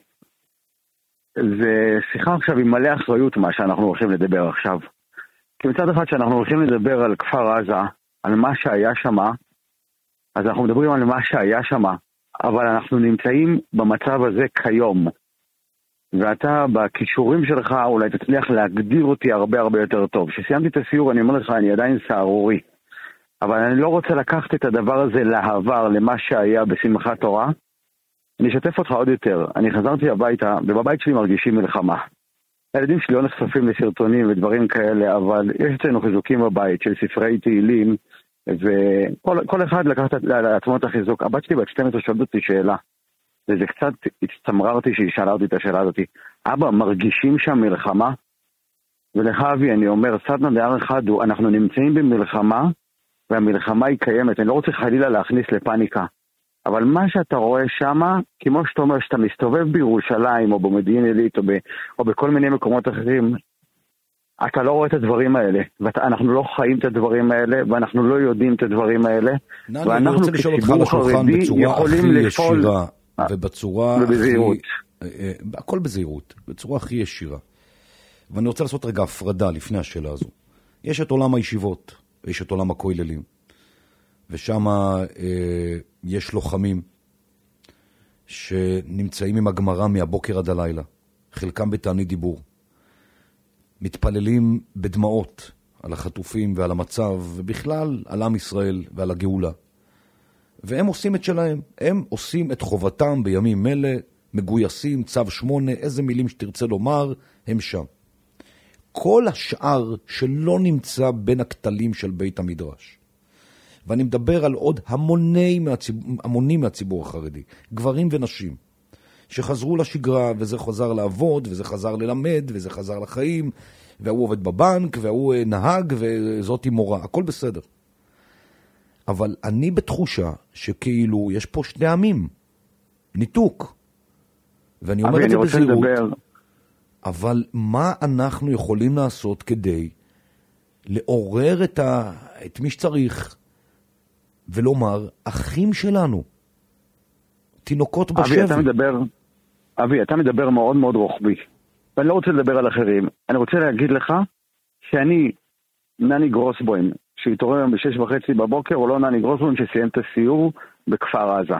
זה שיחה עכשיו עם מלא אחריות מה שאנחנו הולכים לדבר עכשיו. כי מצד אחד שאנחנו הולכים לדבר על כפר עזה, על מה שהיה שמה, אז אנחנו מדברים על מה שהיה שמה, אבל אנחנו נמצאים במצב הזה כיום. ואתה בכישורים שלך אולי תצליח להגדיר אותי הרבה הרבה יותר טוב. כשסיימתי את הסיור אני אומר לך, אני עדיין סערורי. אבל אני לא רוצה לקחת את הדבר הזה לעבר, למה שהיה בשמחת תורה. אני אשתף אותך עוד יותר. אני חזרתי הביתה, ובבית שלי מרגישים מלחמה. הילדים שלי לא נחשפים לסרטונים ודברים כאלה, אבל יש אצלנו חיזוקים בבית של ספרי תהילים, וכל אחד לקח לעצמו את החיזוק. הבת שלי בת 12 שואלת אותי שאלה. וזה קצת הצטמררתי שהיא שאלה אותי את השאלה הזאת. אבא, מרגישים שם מלחמה? ולך אבי, אני אומר, סדנה דבר אחד הוא, אנחנו נמצאים במלחמה, והמלחמה היא קיימת. אני לא רוצה חלילה להכניס לפניקה, אבל מה שאתה רואה שמה, כמו שאתה אומר, שאתה מסתובב בירושלים, או במודיעין עילית, או בכל מיני מקומות אחרים, אתה לא רואה את הדברים האלה, ואנחנו לא חיים את הדברים האלה, ואנחנו לא יודעים את הדברים האלה, ואנחנו כציבור חרדי יכולים לפעול ובצורה ובזהירות. הכל בזהירות, בצורה הכי ישירה. ואני רוצה לעשות רגע הפרדה לפני השאלה הזו. יש את עולם הישיבות, יש את עולם הכוללים, ושם יש לוחמים שנמצאים עם הגמרא מהבוקר עד הלילה, חלקם בתענית דיבור. מתפללים בדמעות על החטופים ועל המצב, ובכלל על עם ישראל ועל הגאולה. והם עושים את שלהם, הם עושים את חובתם בימים אלה, מגויסים, צו 8, איזה מילים שתרצה לומר, הם שם. כל השאר שלא נמצא בין הכתלים של בית המדרש. ואני מדבר על עוד המונים מהציבור החרדי, גברים ונשים, שחזרו לשגרה, וזה חזר לעבוד, וזה חזר ללמד, וזה חזר לחיים, והוא עובד בבנק, והוא נהג, וזאת מורה, הכל בסדר. אבל אני בתחושה שכאילו יש פה שני עמים, ניתוק. ואני אומר את זה בזהירות, אבל מה אנחנו יכולים לעשות כדי לעורר את מי שצריך, ולומר, אחים שלנו, תינוקות בשבי. אבי, אתה מדבר מאוד מאוד רוחבי. ואני לא רוצה לדבר על אחרים. אני רוצה להגיד לך שאני, נני גרוסבוים, שהתעורר היום ב6:30 בבוקר, או לא נני גרוסבוים שסיים את הסיור בכפר עזה.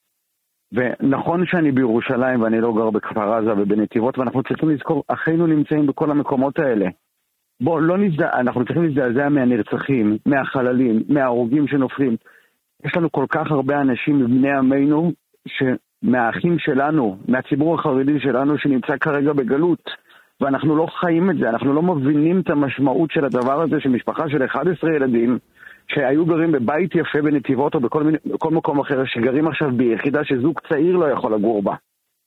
ונכון שאני בירושלים ואני לא גר בכפר עזה ובנתיבות, ואנחנו צריכים לזכור, אחינו נמצאים בכל המקומות האלה. בוא, אנחנו צריכים להזדעזע מהנרצחים, מהחללים, מההרוגים שנופלים. יש לנו כל כך הרבה אנשים מבני עמנו, מהאחים שלנו, מהציבור החרדי שלנו שנמצא כרגע בגלות, ואנחנו לא חיים את זה, אנחנו לא מבינים את המשמעות של הדבר הזה, שמשפחה של 11 ילדים, שהיו גרים בבית יפה בנתיבות או בכל מקום אחר, שגרים עכשיו ביחידה שזוג צעיר לא יכול לגור בה.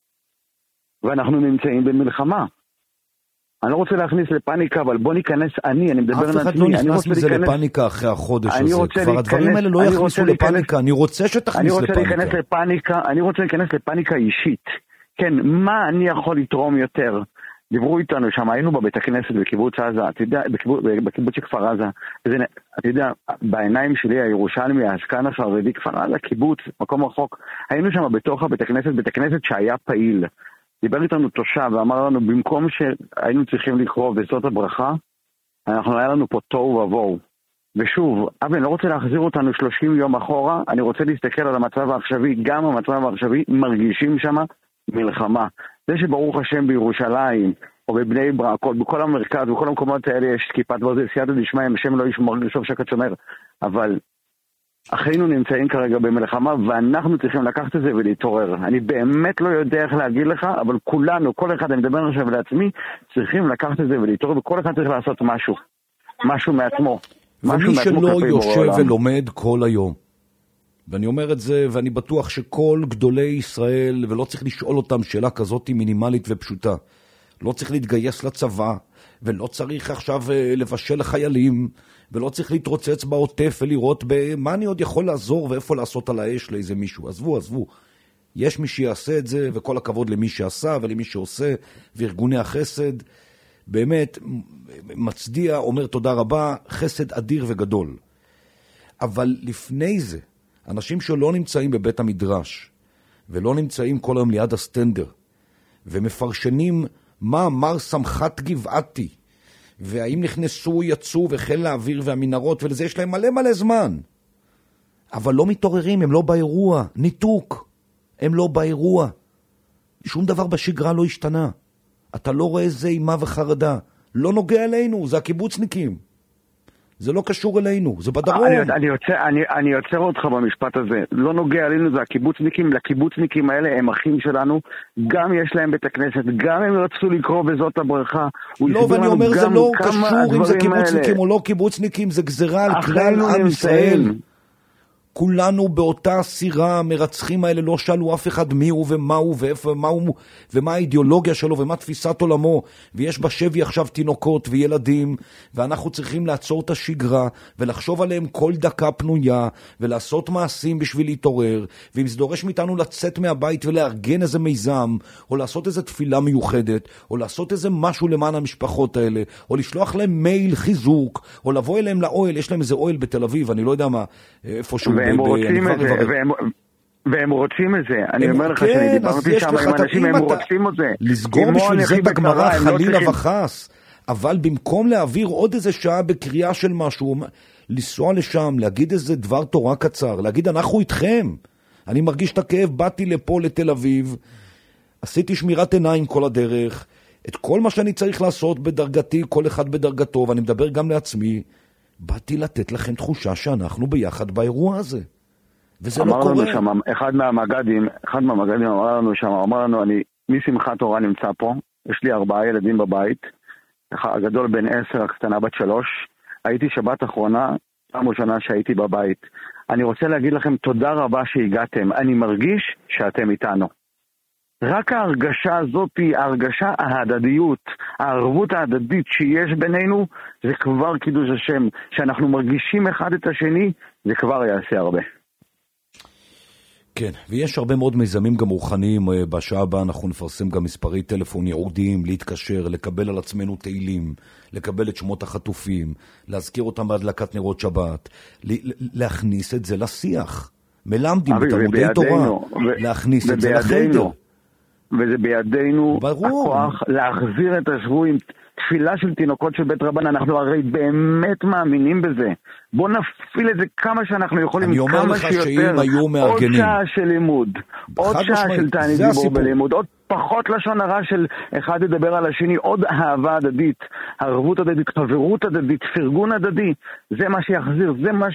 ואנחנו נמצאים במלחמה. אני לא רוצה להכניס לפאניקה, אבל בוא ניכנס, אני מדבר על עצמי. אף אחד לא נכנס מזה לפאניקה אחרי החודש הזה. כבר הדברים האלה לא יכניסו לפאניקה, אני רוצה שתכניס לפאניקה. אני רוצה להיכנס לפאניקה אישית. כן, מה אני יכול לתרום יותר? דיברו איתנו שם, היינו בבית הכנסת בקיבוץ עזה, אתה יודע, בקיבוץ כפר עזה, אתה יודע, בעיניים שלי הירושלמי, העסקן החרדי, כפר עזה, קיבוץ, מקום רחוק, היינו שם בתוך בית הכנסת שהיה פעיל. דיבר איתנו תושב ואמר לנו, במקום שהיינו צריכים לקרוא וזאת הברכה, היה לנו פה תוהו ובוהו. ושוב, אבל אני לא רוצה להחזיר אותנו 30 יום אחורה, אני רוצה להסתכל על המצב העכשווי, גם המצב העכשווי מרגישים שם מלחמה. זה שברוך השם בירושלים, או בבני ברק, או בכל המרכז, בכל המקומות האלה יש כיפת ברזל, סייעתא דשמיא, השם לא ישמור לשוב שקט שומר, אבל אחינו נמצאים כרגע במלחמה, ואנחנו צריכים לקחת את זה ולהתעורר. אני באמת לא יודע איך להגיד לך, אבל כולנו, כל אחד, אני מדבר עכשיו לעצמי, צריכים לקחת את זה ולהתעורר, וכל אחד צריך לעשות משהו מעצמו. ומי שלא יושב ולומד כל היום, ואני אומר את זה, ואני בטוח שכל גדולי ישראל, ולא צריך לשאול אותם שאלה כזאת מינימלית ופשוטה, לא צריך להתגייס לצבא, ולא צריך עכשיו לבשל לחיילים, ולא צריך להתרוצץ בעוטף ולראות במה אני עוד יכול לעזור ואיפה לעשות על האש לאיזה מישהו. עזבו. יש מי שיעשה את זה, וכל הכבוד למי שעשה ולמי שעושה, וארגוני החסד, באמת מצדיע, אומר תודה רבה, חסד אדיר וגדול. אבל לפני זה, אנשים שלא נמצאים בבית המדרש, ולא נמצאים כל היום ליד הסטנדר, ומפרשנים מה אמר שמחת גבעתי, והאם נכנסו, יצאו וחיל האוויר והמנהרות, ולזה יש להם מלא זמן. אבל לא מתעוררים, הם לא באירוע, ניתוק, הם לא באירוע. שום דבר בשגרה לא השתנה. אתה לא רואה איזה אימה וחרדה. לא נוגע אלינו, זה הקיבוצניקים. זה לא קשור אלינו, זה בדרום. אני יוצר אותך במשפט הזה. לא נוגע אלינו, זה הקיבוצניקים. לקיבוצניקים האלה הם אחים שלנו. גם יש להם בית הכנסת, גם הם רצו לקרוא בזאת הברכה. לא, ואני אומר, זה לא קשור אם זה קיבוצניקים או לא קיבוצניקים, זה גזרה על כלל עם ישראל. כולנו באותה סירה, המרצחים האלה לא שאלו אף אחד מי הוא ומה הוא ואיפה ומה הוא ומה האידיאולוגיה שלו ומה תפיסת עולמו, ויש בשבי עכשיו תינוקות וילדים, ואנחנו צריכים לעצור את השגרה ולחשוב עליהם כל דקה פנויה ולעשות מעשים בשביל להתעורר, ואם זה דורש מאיתנו לצאת מהבית ולארגן איזה מיזם, או לעשות איזה תפילה מיוחדת, או לעשות איזה משהו למען המשפחות האלה, או לשלוח להם מייל חיזוק, או לבוא אליהם לאוהל, יש להם איזה אוהל בתל אביב, אני לא יודע מה, איפשהו. והם רוצים את זה. אני אומר לך שאני דיברתי שם עם אנשים, הם רוצים את זה. לסגור בשביל זה את הגמרא חלילה וחס. אבל במקום להעביר עוד איזה שעה בקריאה של משהו, לנסוע לשם, להגיד איזה דבר תורה קצר, להגיד אנחנו איתכם. אני מרגיש את הכאב, באתי לפה לתל אביב, עשיתי שמירת עיניים כל הדרך, את כל מה שאני צריך לעשות בדרגתי, כל אחד בדרגתו, ואני מדבר גם לעצמי, באתי לתת לכם תחושה שאנחנו ביחד באירוע הזה. וזה לא קורה. שם, אחד מהמגדים אמר לנו שם, אמר לנו, אני משמחת תורה נמצא פה, יש לי 4 ילדים בבית, הגדול בן 10, הקטנה בת 3, הייתי שבת אחרונה, פעם ראשונה שהייתי בבית. אני רוצה להגיד לכם תודה רבה שהגעתם, אני מרגיש שאתם איתנו. רק ההרגשה הזאת, ההרגשה ההדדיות, הערבות ההדדית שיש בינינו, זה כבר קידוש השם. שאנחנו מרגישים אחד את השני, זה כבר יעשה הרבה. כן, ויש הרבה מאוד מיזמים גם רוחניים. בשעה הבאה אנחנו נפרסם גם מספרי טלפון ייעודיים, להתקשר, לקבל על עצמנו תהילים, לקבל את שמות החטופים, להזכיר אותם בהדלקת נרות שבת, להכניס את זה לשיח. מלמדים בתלמודי תורה, להכניס את זה לחדר. וזה בידינו הכוח להחזיר את השבויים. תפילה של תינוקות של בית רבן, אנחנו הרי באמת מאמינים בזה. בוא נפעיל את זה כמה שאנחנו יכולים, אני אומר לך שאם היו מארגנים. עוד שעה של לימוד, עוד שעה של תענית דיבור בלימוד, עוד פחות לשון הרע של אחד לדבר על השני, עוד אהבה הדדית, ערבות הדדית, חברות הדדית, פרגון הדדי. זה מה שיחזיר, זה מה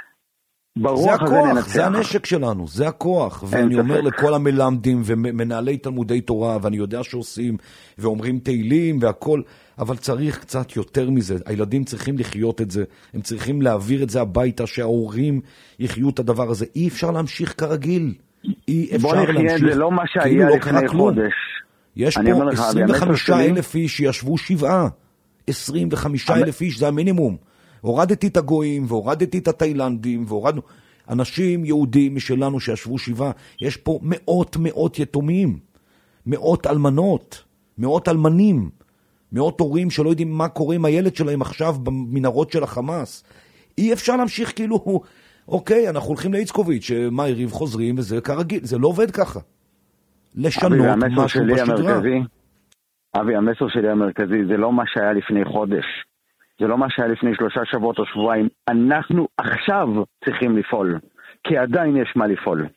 זה הכוח, זה הנשק שלנו, זה הכוח. ואני אומר לכל המלמדים ומנהלי תלמודי תורה, ואני יודע שעושים ואומרים תהילים והכל, אבל צריך קצת יותר מזה. הילדים צריכים לחיות את זה, הם צריכים להעביר את זה הביתה, שההורים יחיו את הדבר הזה. אי אפשר להמשיך כרגיל, אי אפשר להמשיך. זה לא מה שהיה לפני חודש. יש פה 25,000 איש שישבו 7, 25,000 איש, זה המינימום. הורדתי את הגויים, והורדתי את התאילנדים, והורדנו אנשים יהודים משלנו שישבו 7. יש פה מאות יתומים, 100 אלמנות, 100 אלמנים, 100 הורים שלא יודעים מה קורה עם הילד שלהם עכשיו במנהרות של החמאס. אי אפשר להמשיך כאילו, אוקיי, אנחנו הולכים לאיצקוביץ', מה יריב חוזרים, וזה כרגיל, זה לא עובד ככה. לשנות משהו בשגרה. אבי, המסר שלי המרכזי, זה לא מה שהיה לפני חודש. זה לא מה שהיה לפני 3 שבועות או שבועיים. אנחנו עכשיו צריכים לפעול, כי עדיין יש מה לפעול.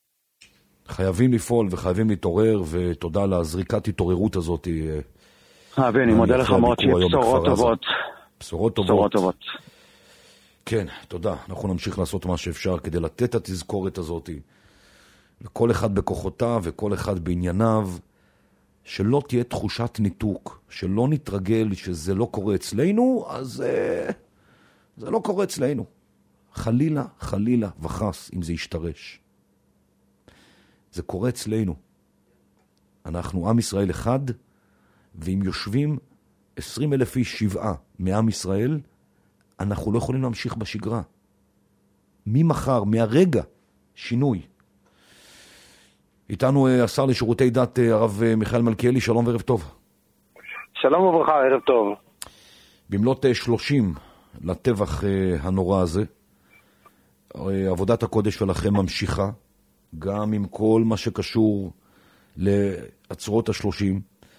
חייבים לפעול וחייבים להתעורר, ותודה על הזריקת התעוררות הזאת. אני מודה לך מאוד שיהיה בשורות טובות. בשורות טובות. כן, תודה. אנחנו נמשיך לעשות מה שאפשר כדי לתת את התזכורת הזאת, לכל אחד בכוחותיו וכל אחד בענייניו, שלא תהיה תחושת ניתוק, שלא נתרגל שזה לא קורה אצלנו, אז זה לא קורה אצלנו. חלילה וחס אם זה ישתרש. זה קורה אצלנו. אנחנו עם ישראל אחד, ואם יושבים 20,000 איש 7 מעם ישראל, אנחנו לא יכולים להמשיך בשגרה. ממחר, מהרגע, שינוי. איתנו השר לשירותי דת, הרב מיכאל מלכיאלי, שלום וערב טוב. שלום וברכה, ערב טוב. במלאת 30 לטבח הנורא הזה, עבודת הקודש שלכם ממשיכה, גם עם כל מה שקשור לעצרות ה-30,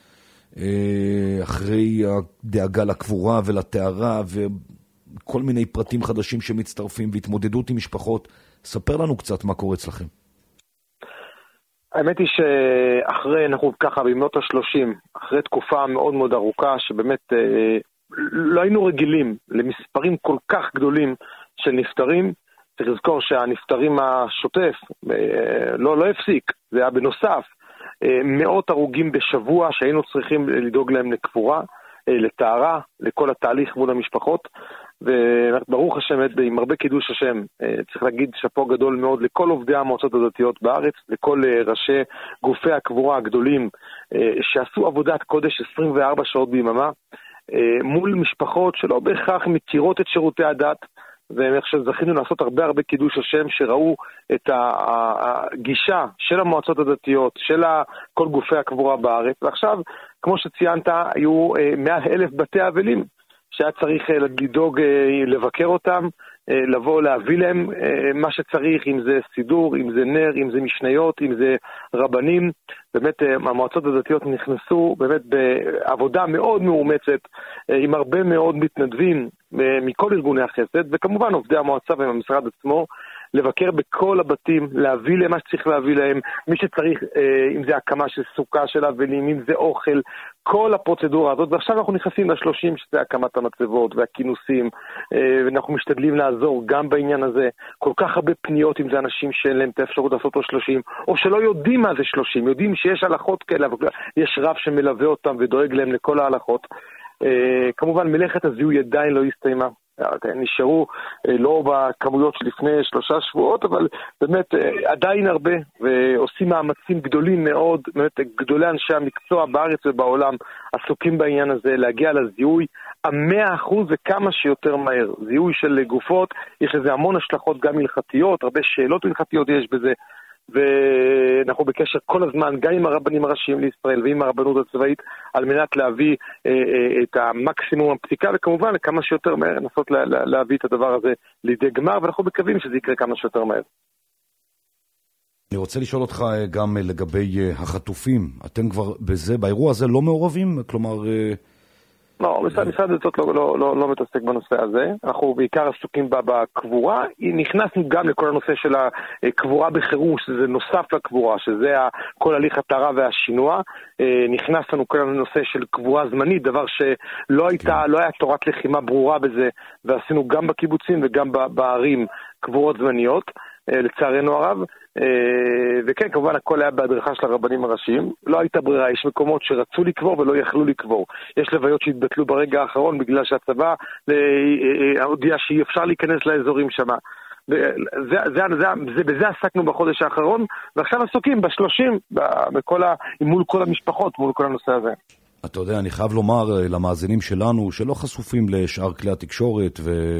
אחרי הדאגה לקבורה ולתארה וכל מיני פרטים חדשים שמצטרפים והתמודדות עם משפחות. ספר לנו קצת מה קורה אצלכם. האמת היא שאחרי, אנחנו ככה במלאת ה-30, אחרי תקופה מאוד מאוד ארוכה, שבאמת לא היינו רגילים למספרים כל כך גדולים של נפטרים. צריך לזכור שהנפטרים השוטף לא הפסיק, זה היה בנוסף. 100 הרוגים בשבוע שהיינו צריכים לדאוג להם לקבורה, לתארה, לכל התהליך מול המשפחות. וברוך השם, עם הרבה קידוש השם, צריך להגיד שפו גדול מאוד לכל עובדי המועצות הדתיות בארץ, לכל ראשי גופי הקבורה הגדולים, שעשו עבודת קודש 24 שעות ביממה, מול משפחות שלא בהכרח מכירות את שירותי הדת, ואני חושב שזכינו לעשות הרבה קידוש השם, שראו את הגישה של המועצות הדתיות, של כל גופי הקבורה בארץ, ועכשיו, כמו שציינת, היו 100,000 בתי אבלים, שהיה צריך לדאוג לבקר אותם, לבוא להביא להם מה שצריך, אם זה סידור, אם זה נר, אם זה משניות, אם זה רבנים. באמת המועצות הדתיות נכנסו באמת בעבודה מאוד מאומצת, עם הרבה מאוד מתנדבים מכל ארגוני החסד, וכמובן עובדי המועצה והמשרד עצמו, לבקר בכל הבתים, להביא להם מה שצריך להביא להם, מי שצריך, אם זה הקמה של סוכה של אבלים, אם זה אוכל, כל הפרוצדורה הזאת, ועכשיו אנחנו נכנסים ל-30, שזה הקמת המצבות והכינוסים, ואנחנו משתדלים לעזור גם בעניין הזה, כל כך הרבה פניות, אם זה אנשים שאין להם את האפשרות לעשות לו 30, או שלא יודעים מה זה 30, יודעים שיש הלכות כאלה, יש רב שמלווה אותם ודואג להם לכל ההלכות. כמובן מלאכת הזיהוי עדיין לא הסתיימה, נשארו לא בכמויות שלפני 3 שבועות, אבל באמת עדיין הרבה, ועושים מאמצים גדולים מאוד, באמת גדולי אנשי המקצוע בארץ ובעולם עסוקים בעניין הזה, להגיע לזיהוי 100% וכמה שיותר מהר. זיהוי של גופות, יש לזה המון השלכות גם הלכתיות, הרבה שאלות הלכתיות יש בזה, ואנחנו בקשר כל הזמן גם עם הרבנים הראשיים לישראל ועם הרבנות הצבאית על מנת להביא את המקסימום הפסיקה, וכמובן כמה שיותר מהר לנסות להביא את הדבר הזה לידי גמר, ואנחנו מקווים שזה יקרה כמה שיותר מהר. אני רוצה לשאול אותך גם לגבי החטופים. אתם כבר באירוע הזה לא מעורבים? כלומר... לא, משרד הדתות לא מתעסק בנושא הזה. אנחנו בעיקר עסוקים בקבורה. נכנסנו גם לכל הנושא של הקבורה בחירום, שזה נוסף לקבורה, שזה כל הליך הטהרה והשינוע. נכנסנו כל הנושא של קבורה זמנית, דבר שלא היה תורת לחימה ברורה בזה, ועשינו גם בקיבוצים וגם בערים קבורות זמניות, לצערנו הרב. וכן, כמובן הכל היה בהדרכה של הרבנים הראשיים, לא הייתה ברירה, יש מקומות שרצו לקבור ולא יכלו לקבור, יש לוויות שהתבטלו ברגע האחרון בגלל שהצבא הודיע שאי אפשר להיכנס לאזורים שם. בזה עסקנו בחודש האחרון, ועכשיו עסוקים ב-30 מול כל המשפחות, מול כל הנושא הזה. אתה יודע, אני חייב לומר למאזינים שלנו שלא חשופים לשאר כלי התקשורת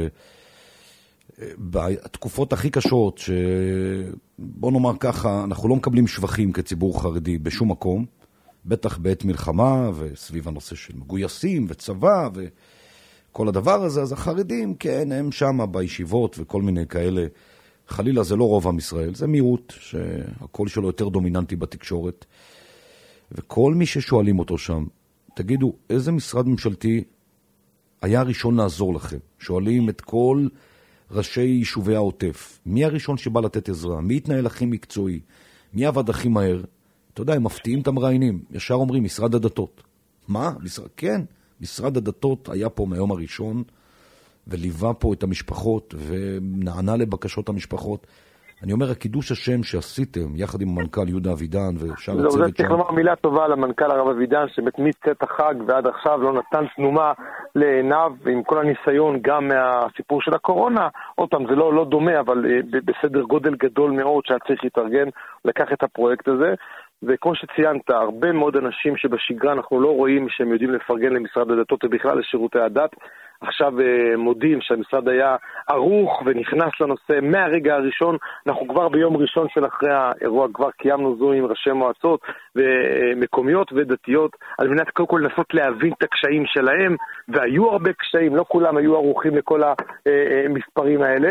בתקופות הכי קשות, שבוא נאמר ככה, אנחנו לא מקבלים שבחים כציבור חרדי בשום מקום, בטח בעת מלחמה וסביב הנושא של מגויסים וצבא וכל הדבר הזה, אז החרדים, כן, הם שם בישיבות וכל מיני כאלה. חלילה זה לא רוב עם ישראל, זה מיעוט שהקול שלו יותר דומיננטי בתקשורת, וכל מי ששואלים אותו שם, תגידו, איזה משרד ממשלתי היה הראשון לעזור לכם? שואלים את כל ראשי יישובי העוטף, מי הראשון שבא לתת עזרה? מי התנהל הכי מקצועי? מי עבד הכי מהר? אתה יודע, הם מפתיעים את המראיינים, ישר אומרים משרד הדתות. מה? כן, משרד הדתות היה פה מהיום הראשון, וליווה פה את המשפחות, ונענה לבקשות המשפחות. אני אומר, הקידוש השם שעשיתם, יחד עם המנכ"ל יהודה אבידן ושאר הצוות שם. זה צריך לומר מילה טובה למנכ"ל הרב אבידן, מצאת החג ועד עכשיו לא נתן תנומה לעיניו, ועם כל הניסיון גם מהסיפור של הקורונה. עוד פעם, זה לא דומה, אבל בסדר גודל גדול מאוד שהיה צריך להתארגן, לקח את הפרויקט הזה. וכמו שציינת, הרבה מאוד אנשים שבשגרה אנחנו לא רואים שהם יודעים לפרגן למשרד הדתות ובכלל לשירותי הדת. עכשיו מודים שהמשרד היה ערוך ונכנס לנושא מהרגע הראשון. אנחנו כבר ביום ראשון של אחרי האירוע כבר קיימנו זו עם ראשי מועצות ומקומיות ודתיות על מנת קודם כל לנסות להבין את הקשיים שלהם, והיו הרבה קשיים, לא כולם היו ערוכים לכל המספרים האלה,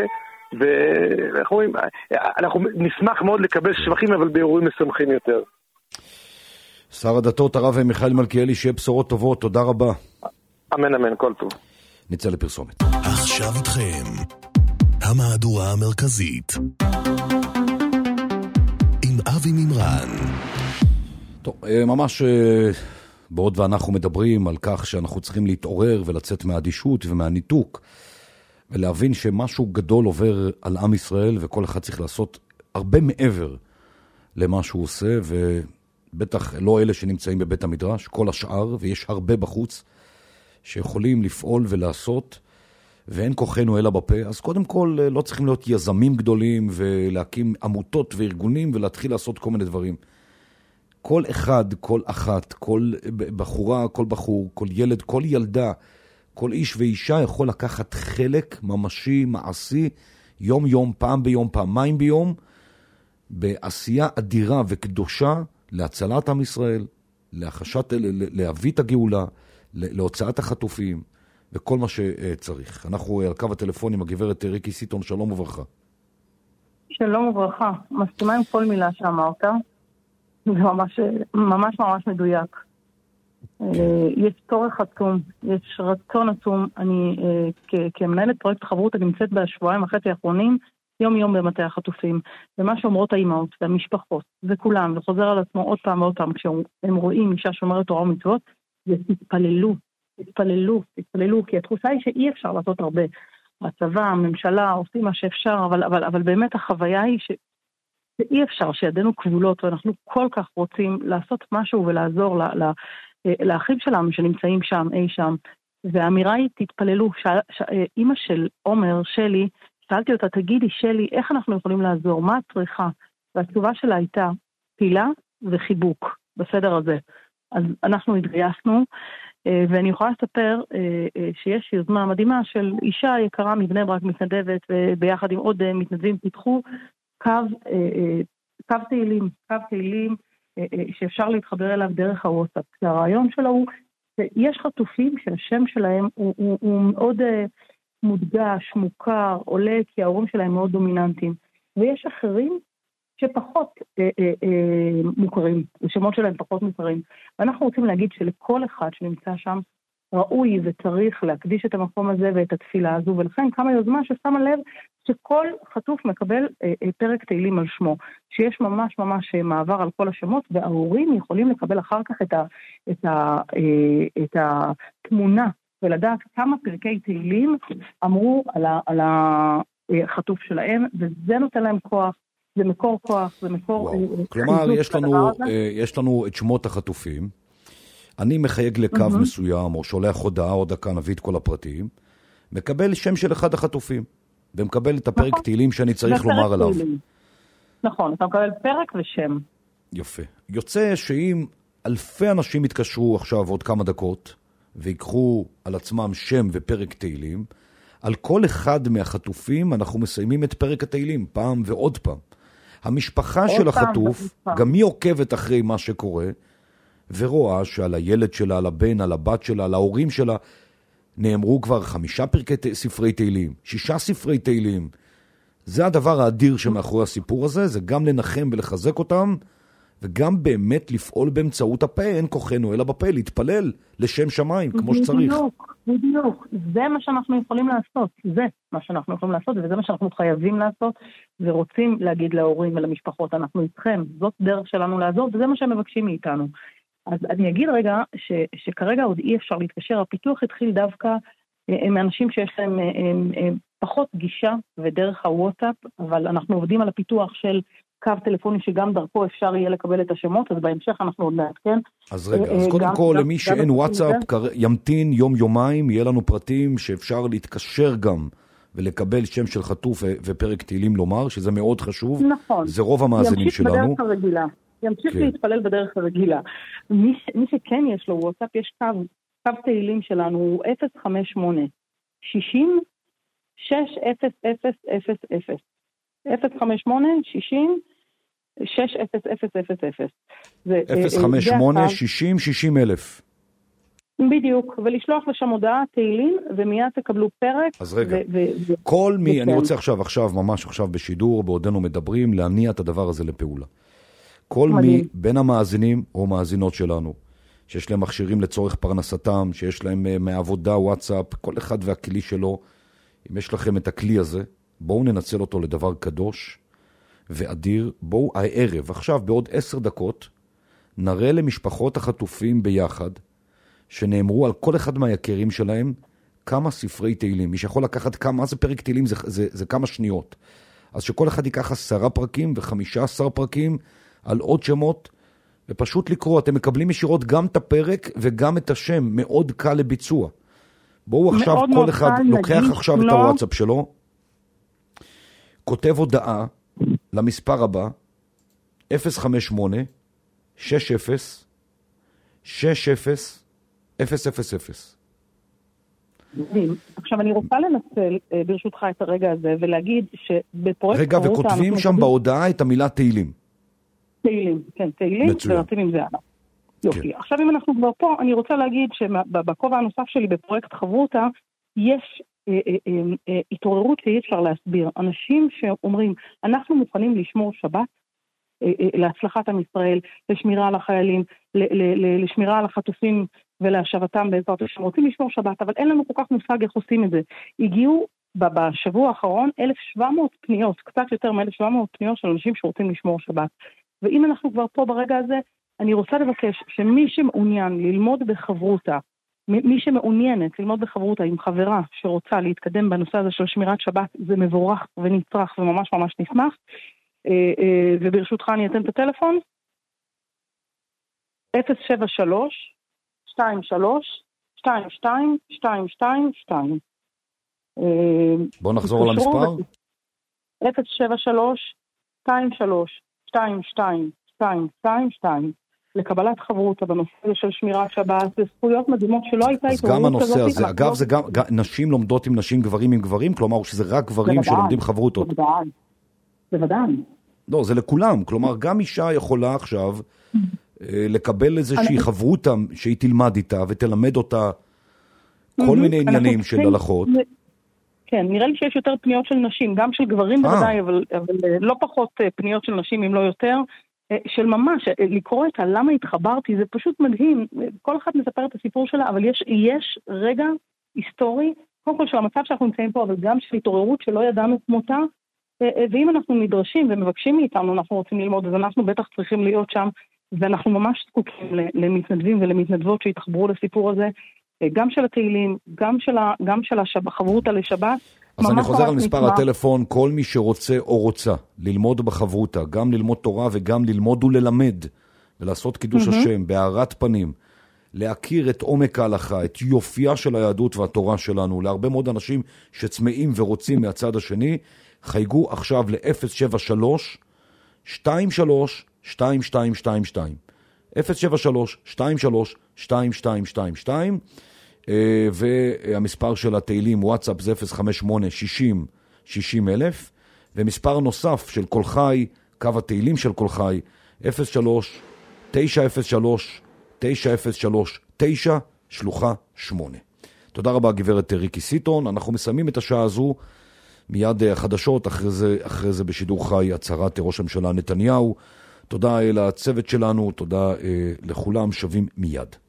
ואנחנו נשמח מאוד לקבל שבחים, אבל באירועים משמחים יותר. שר הדתות הרב מיכאל מלכיאלי, שיהיה בשורות טובות, תודה רבה. אמן אמן, כל טוב. נצא לפרסומת. עכשיו איתכם המהדורה המרכזית עם אבי מימרן. טוב, ממש בעוד ואנחנו מדברים על כך שאנחנו צריכים להתעורר ולצאת מהאדישות ומהניתוק ולהבין שמשהו גדול עובר על עם ישראל, וכל אחד צריך לעשות הרבה מעבר למה שהוא עושה, ובטח לא אלה שנמצאים בבית המדרש, כל השאר, ויש הרבה בחוץ שיכולים לפעול ולעשות, ואין כוחנו אלא בפה, אז קודם כל לא צריכים להיות יזמים גדולים ולהקים עמותות וארגונים ולהתחיל לעשות כל מיני דברים. כל אחד, כל אחת, כל בחורה, כל בחור, כל ילד, כל ילדה, כל איש ואישה יכול לקחת חלק ממשי, מעשי, יום יום, פעם ביום, פעמיים ביום, בעשייה אדירה וקדושה להצלת עם ישראל, להביא את הגאולה, להוצאת החטופים, וכל מה שצריך. אנחנו על קו הטלפון עם הגברת ריקי סיטון, שלום וברכה. שלום וברכה, מסכימה עם כל מילה שאמרת, זה ממש ממש ממש מדויק. יש צורך עצום, יש רצון עצום. אני כמנהלת פרויקט חברות, אני נמצאת בשבועיים וחצי האחרונים, יום יום במטה החטופים, ומה שאומרות האימהות והמשפחות וכולם, וחוזר על עצמו עוד פעם ועוד פעם, כשהם רואים אישה שומרת תורה ומצוות, זה תתפללו, כי התחושה היא שאי אפשר לעשות הרבה. הצבא, הממשלה, עושים מה שאפשר, אבל באמת החוויה היא שאי אפשר, שידינו כבולות, ואנחנו כל כך רוצים לעשות משהו ולעזור לאחים שלנו שנמצאים שם, אי שם. והאמירה היא, תתפללו. אמא של עומר, שלי, שאלתי אותה, תגידי שלי, איך אנחנו יכולים לעזור? מה את צריכה? והתשובה שלה הייתה, תפילה וחיבוק, בסדר הזה. אז אנחנו התגייסנו, ואני יכולה לספר שיש יוזמה מדהימה של אישה יקרה מבני ברק מתנדבת, וביחד עם עוד מתנדבים פיתחו קו תהילים שאפשר להתחבר אליו דרך הוואטסאפ. הרעיון שלו הוא שיש חטופים שהשם שלהם הוא מאוד מודגש, מוכר, עולה, כי ההורים שלהם מאוד דומיננטיים. ויש אחרים שפחות מוכרים, השמות שלהם פחות מוכרים. ואנחנו רוצים להגיד שלכל אחד שנמצא שם ראוי וצריך להקדיש את המקום הזה ואת התפילה הזו, ולכן כמה יוזמה ששמה לב שכל חטוף מקבל פרק תהילים על שמו, שיש ממש ממש מעבר על כל השמות, וההורים יכולים לקבל אחר כך את התמונה, ולדעת כמה פרקי תהילים אמרו על החטוף שלהם, וזה נותן להם כוח, זה מקור כוח, זה מקור... כלומר, יש לנו את שמות החטופים, אני מחייג לקו מסוים, או שולח הודעה, או דקה, נביא את כל הפרטים, מקבל שם של אחד החטופים, ומקבל את הפרק תהילים שאני צריך לומר עליו. נכון, אתה מקבל פרק ושם. יפה. יוצא שאם אלפי אנשים יתקשרו עכשיו עוד כמה דקות, ויקחו על עצמם שם ופרק תהילים, על כל אחד מהחטופים אנחנו מסיימים את פרק התהילים, פעם ועוד פעם. המשפחה של החטוף, גם היא עוקבת אחרי מה שקורה, ורואה שעל הילד שלה, על הבן, על הבת שלה, על ההורים שלה, נאמרו כבר 5 ספרי תהילים, 6 ספרי תהילים. זה הדבר האדיר שמאחורי הסיפור הזה, זה גם לנחם ולחזק אותם, וגם באמת לפעול באמצעות הפה, אין כוחנו אלא בפה, להתפלל לשם שמיים, כמו שצריך. בדיוק. זה מה שאנחנו יכולים לעשות. וזה מה שאנחנו חייבים לעשות, ורוצים להגיד להורים ולמשפחות, אנחנו איתכם, זאת דרך שלנו לעזור, וזה מה שהם מבקשים מאיתנו. אז אני אגיד רגע שכרגע עוד אי אפשר להתקשר, הפיתוח התחיל דווקא מאנשים שיש להם פחות גישה ודרך הוואטסאפ, אבל אנחנו עובדים על הפיתוח של קו טלפוני שגם דרכו אפשר יהיה לקבל את השמות, אז בהמשך אנחנו עוד נעדכן. אז רגע, אז קודם כל למי שאין וואטסאפ, ימתין יום-יומיים, יהיה לנו פרטים שאפשר להתקשר גם ולקבל שם של חטוף ופרק תהילים לומר, שזה מאוד חשוב. נכון. זה רוב המאזינים שלנו. ימשיך בדרך הרגילה. ימשיך להתפלל בדרך הרגילה. מי שכן יש לו וואטסאפ, יש קו תהילים שלנו, הוא 058 60 60000 058 60 60000 058 60 60,000 בדיוק, ולשלוח לשם הודעה תהילים, ומיד תקבלו פרק. אז רגע, כל מי, אני רוצה עכשיו, ממש עכשיו בשידור, בעודנו מדברים, להניע את הדבר הזה לפעולה. כל מי בין המאזינים או מאזינות שלנו, שיש להם מכשירים לצורך פרנסתם, שיש להם מעבודה, וואטסאפ, כל אחד והכלי שלו, אם יש לכם את הכלי הזה, בואו ננצל אותו לדבר קדוש ואדיר. בואו הערב, עכשיו בעוד 10 דקות, נראה למשפחות החטופים ביחד, שנאמרו על כל אחד מהיקרים שלהם, כמה ספרי תהילים. מי שיכול לקחת מה זה פרק תהילים? זה כמה שניות. אז שכל אחד ייקח 10 פרקים ו15 פרקים על עוד שמות, ופשוט לקרוא. אתם מקבלים ישירות גם את הפרק וגם את השם, מאוד קל לביצוע. בואו עכשיו, כל אחד לוקח עכשיו את הוואטסאפ שלו, כותב הודעה למספר הבא, 058-60-60-000. עכשיו אני רוצה לנצל ברשותך את הרגע הזה ולהגיד שבפרויקט... רגע, וכותבים שם בהודעה את המילה תהילים. תהילים, כן, תהילים, ורצים עם זה הלאה. יופי. עכשיו אם אנחנו כבר פה, אני רוצה להגיד שבכובע הנוסף שלי בפרויקט חברותה, יש התעוררות שאי אפשר להסביר. אנשים שאומרים, אנחנו מוכנים לשמור שבת, להצלחת עם ישראל, לשמירה על החיילים, לשמירה על החטופים ולהשבתם בעזרת השם. רוצים לשמור שבת, אבל אין לנו כל כך מושג איך עושים את זה. הגיעו בשבוע האחרון 1,700 פניות, קצת יותר מ-1,700 פניות של אנשים שרוצים לשמור שבת. ואם אנחנו כבר פה ברגע הזה, אני רוצה לבקש שמי שמעוניין ללמוד בחברותה, מי שמעוניינת ללמוד בחברותה עם חברה שרוצה להתקדם בנושא הזה של שמירת שבת, זה מבורך ונצרך וממש ממש נשמח. וברשותך אני אתן את הטלפון 073-23-22-222. בוא נחזור על המספר 073-23-22-222 לקבלת חברותה בנושא של שמירת שבת. זה זכויות מדהימות שלא הייתה אז גם הנושא הזה, אגב זה גם נשים לומדות עם נשים, גברים עם גברים, כלומר שזה רק גברים שלומדים חברותות. בוודאי. לא, זה לכולם, כלומר גם אישה יכולה עכשיו לקבל איזושהי חברותה שהיא תלמד איתה ותלמד אותה כל מיני עניינים של הלכות. כן, נראה לי שיש יותר פניות של נשים, גם של גברים בוודאי, אבל לא פחות פניות של נשים אם לא יותר, של ממש, לקרוא את למה התחברתי, זה פשוט מדהים, כל אחד מספר את הסיפור שלה, אבל יש רגע היסטורי, קודם כל של המצב שאנחנו נמצאים פה, אבל גם של התעוררות שלא ידענו כמותה, ואם אנחנו נדרשים ומבקשים מאיתנו, אנחנו רוצים ללמוד, אז אנחנו בטח צריכים להיות שם, ואנחנו ממש זקוקים למתנדבים ולמתנדבות שהתחברו לסיפור הזה, גם של התהילים, גם של החברותה לשבת. אז אני חוזר על מספר הטלפון, כל מי שרוצה או רוצה ללמוד בחברותה, גם ללמוד תורה וגם ללמוד וללמד, ולעשות קידוש השם בהארת פנים, להכיר את עומק ההלכה, את יופייה של היהדות והתורה שלנו, להרבה מאוד אנשים שצמאים ורוצים מהצד השני, חייגו עכשיו ל-073-23-2222. 073-23-2222. והמספר של התהילים וואטסאפ זה 058-60-60,000, ומספר נוסף של כל חי, קו התהילים של כל חי, 03-903-9039, שלוחה 8. תודה רבה גברת ריקי סיטון. אנחנו מסיימים את השעה הזו, מיד החדשות, אחרי זה בשידור חי הצהרת ראש הממשלה נתניהו. תודה לצוות שלנו, תודה לכולם, שווים מיד.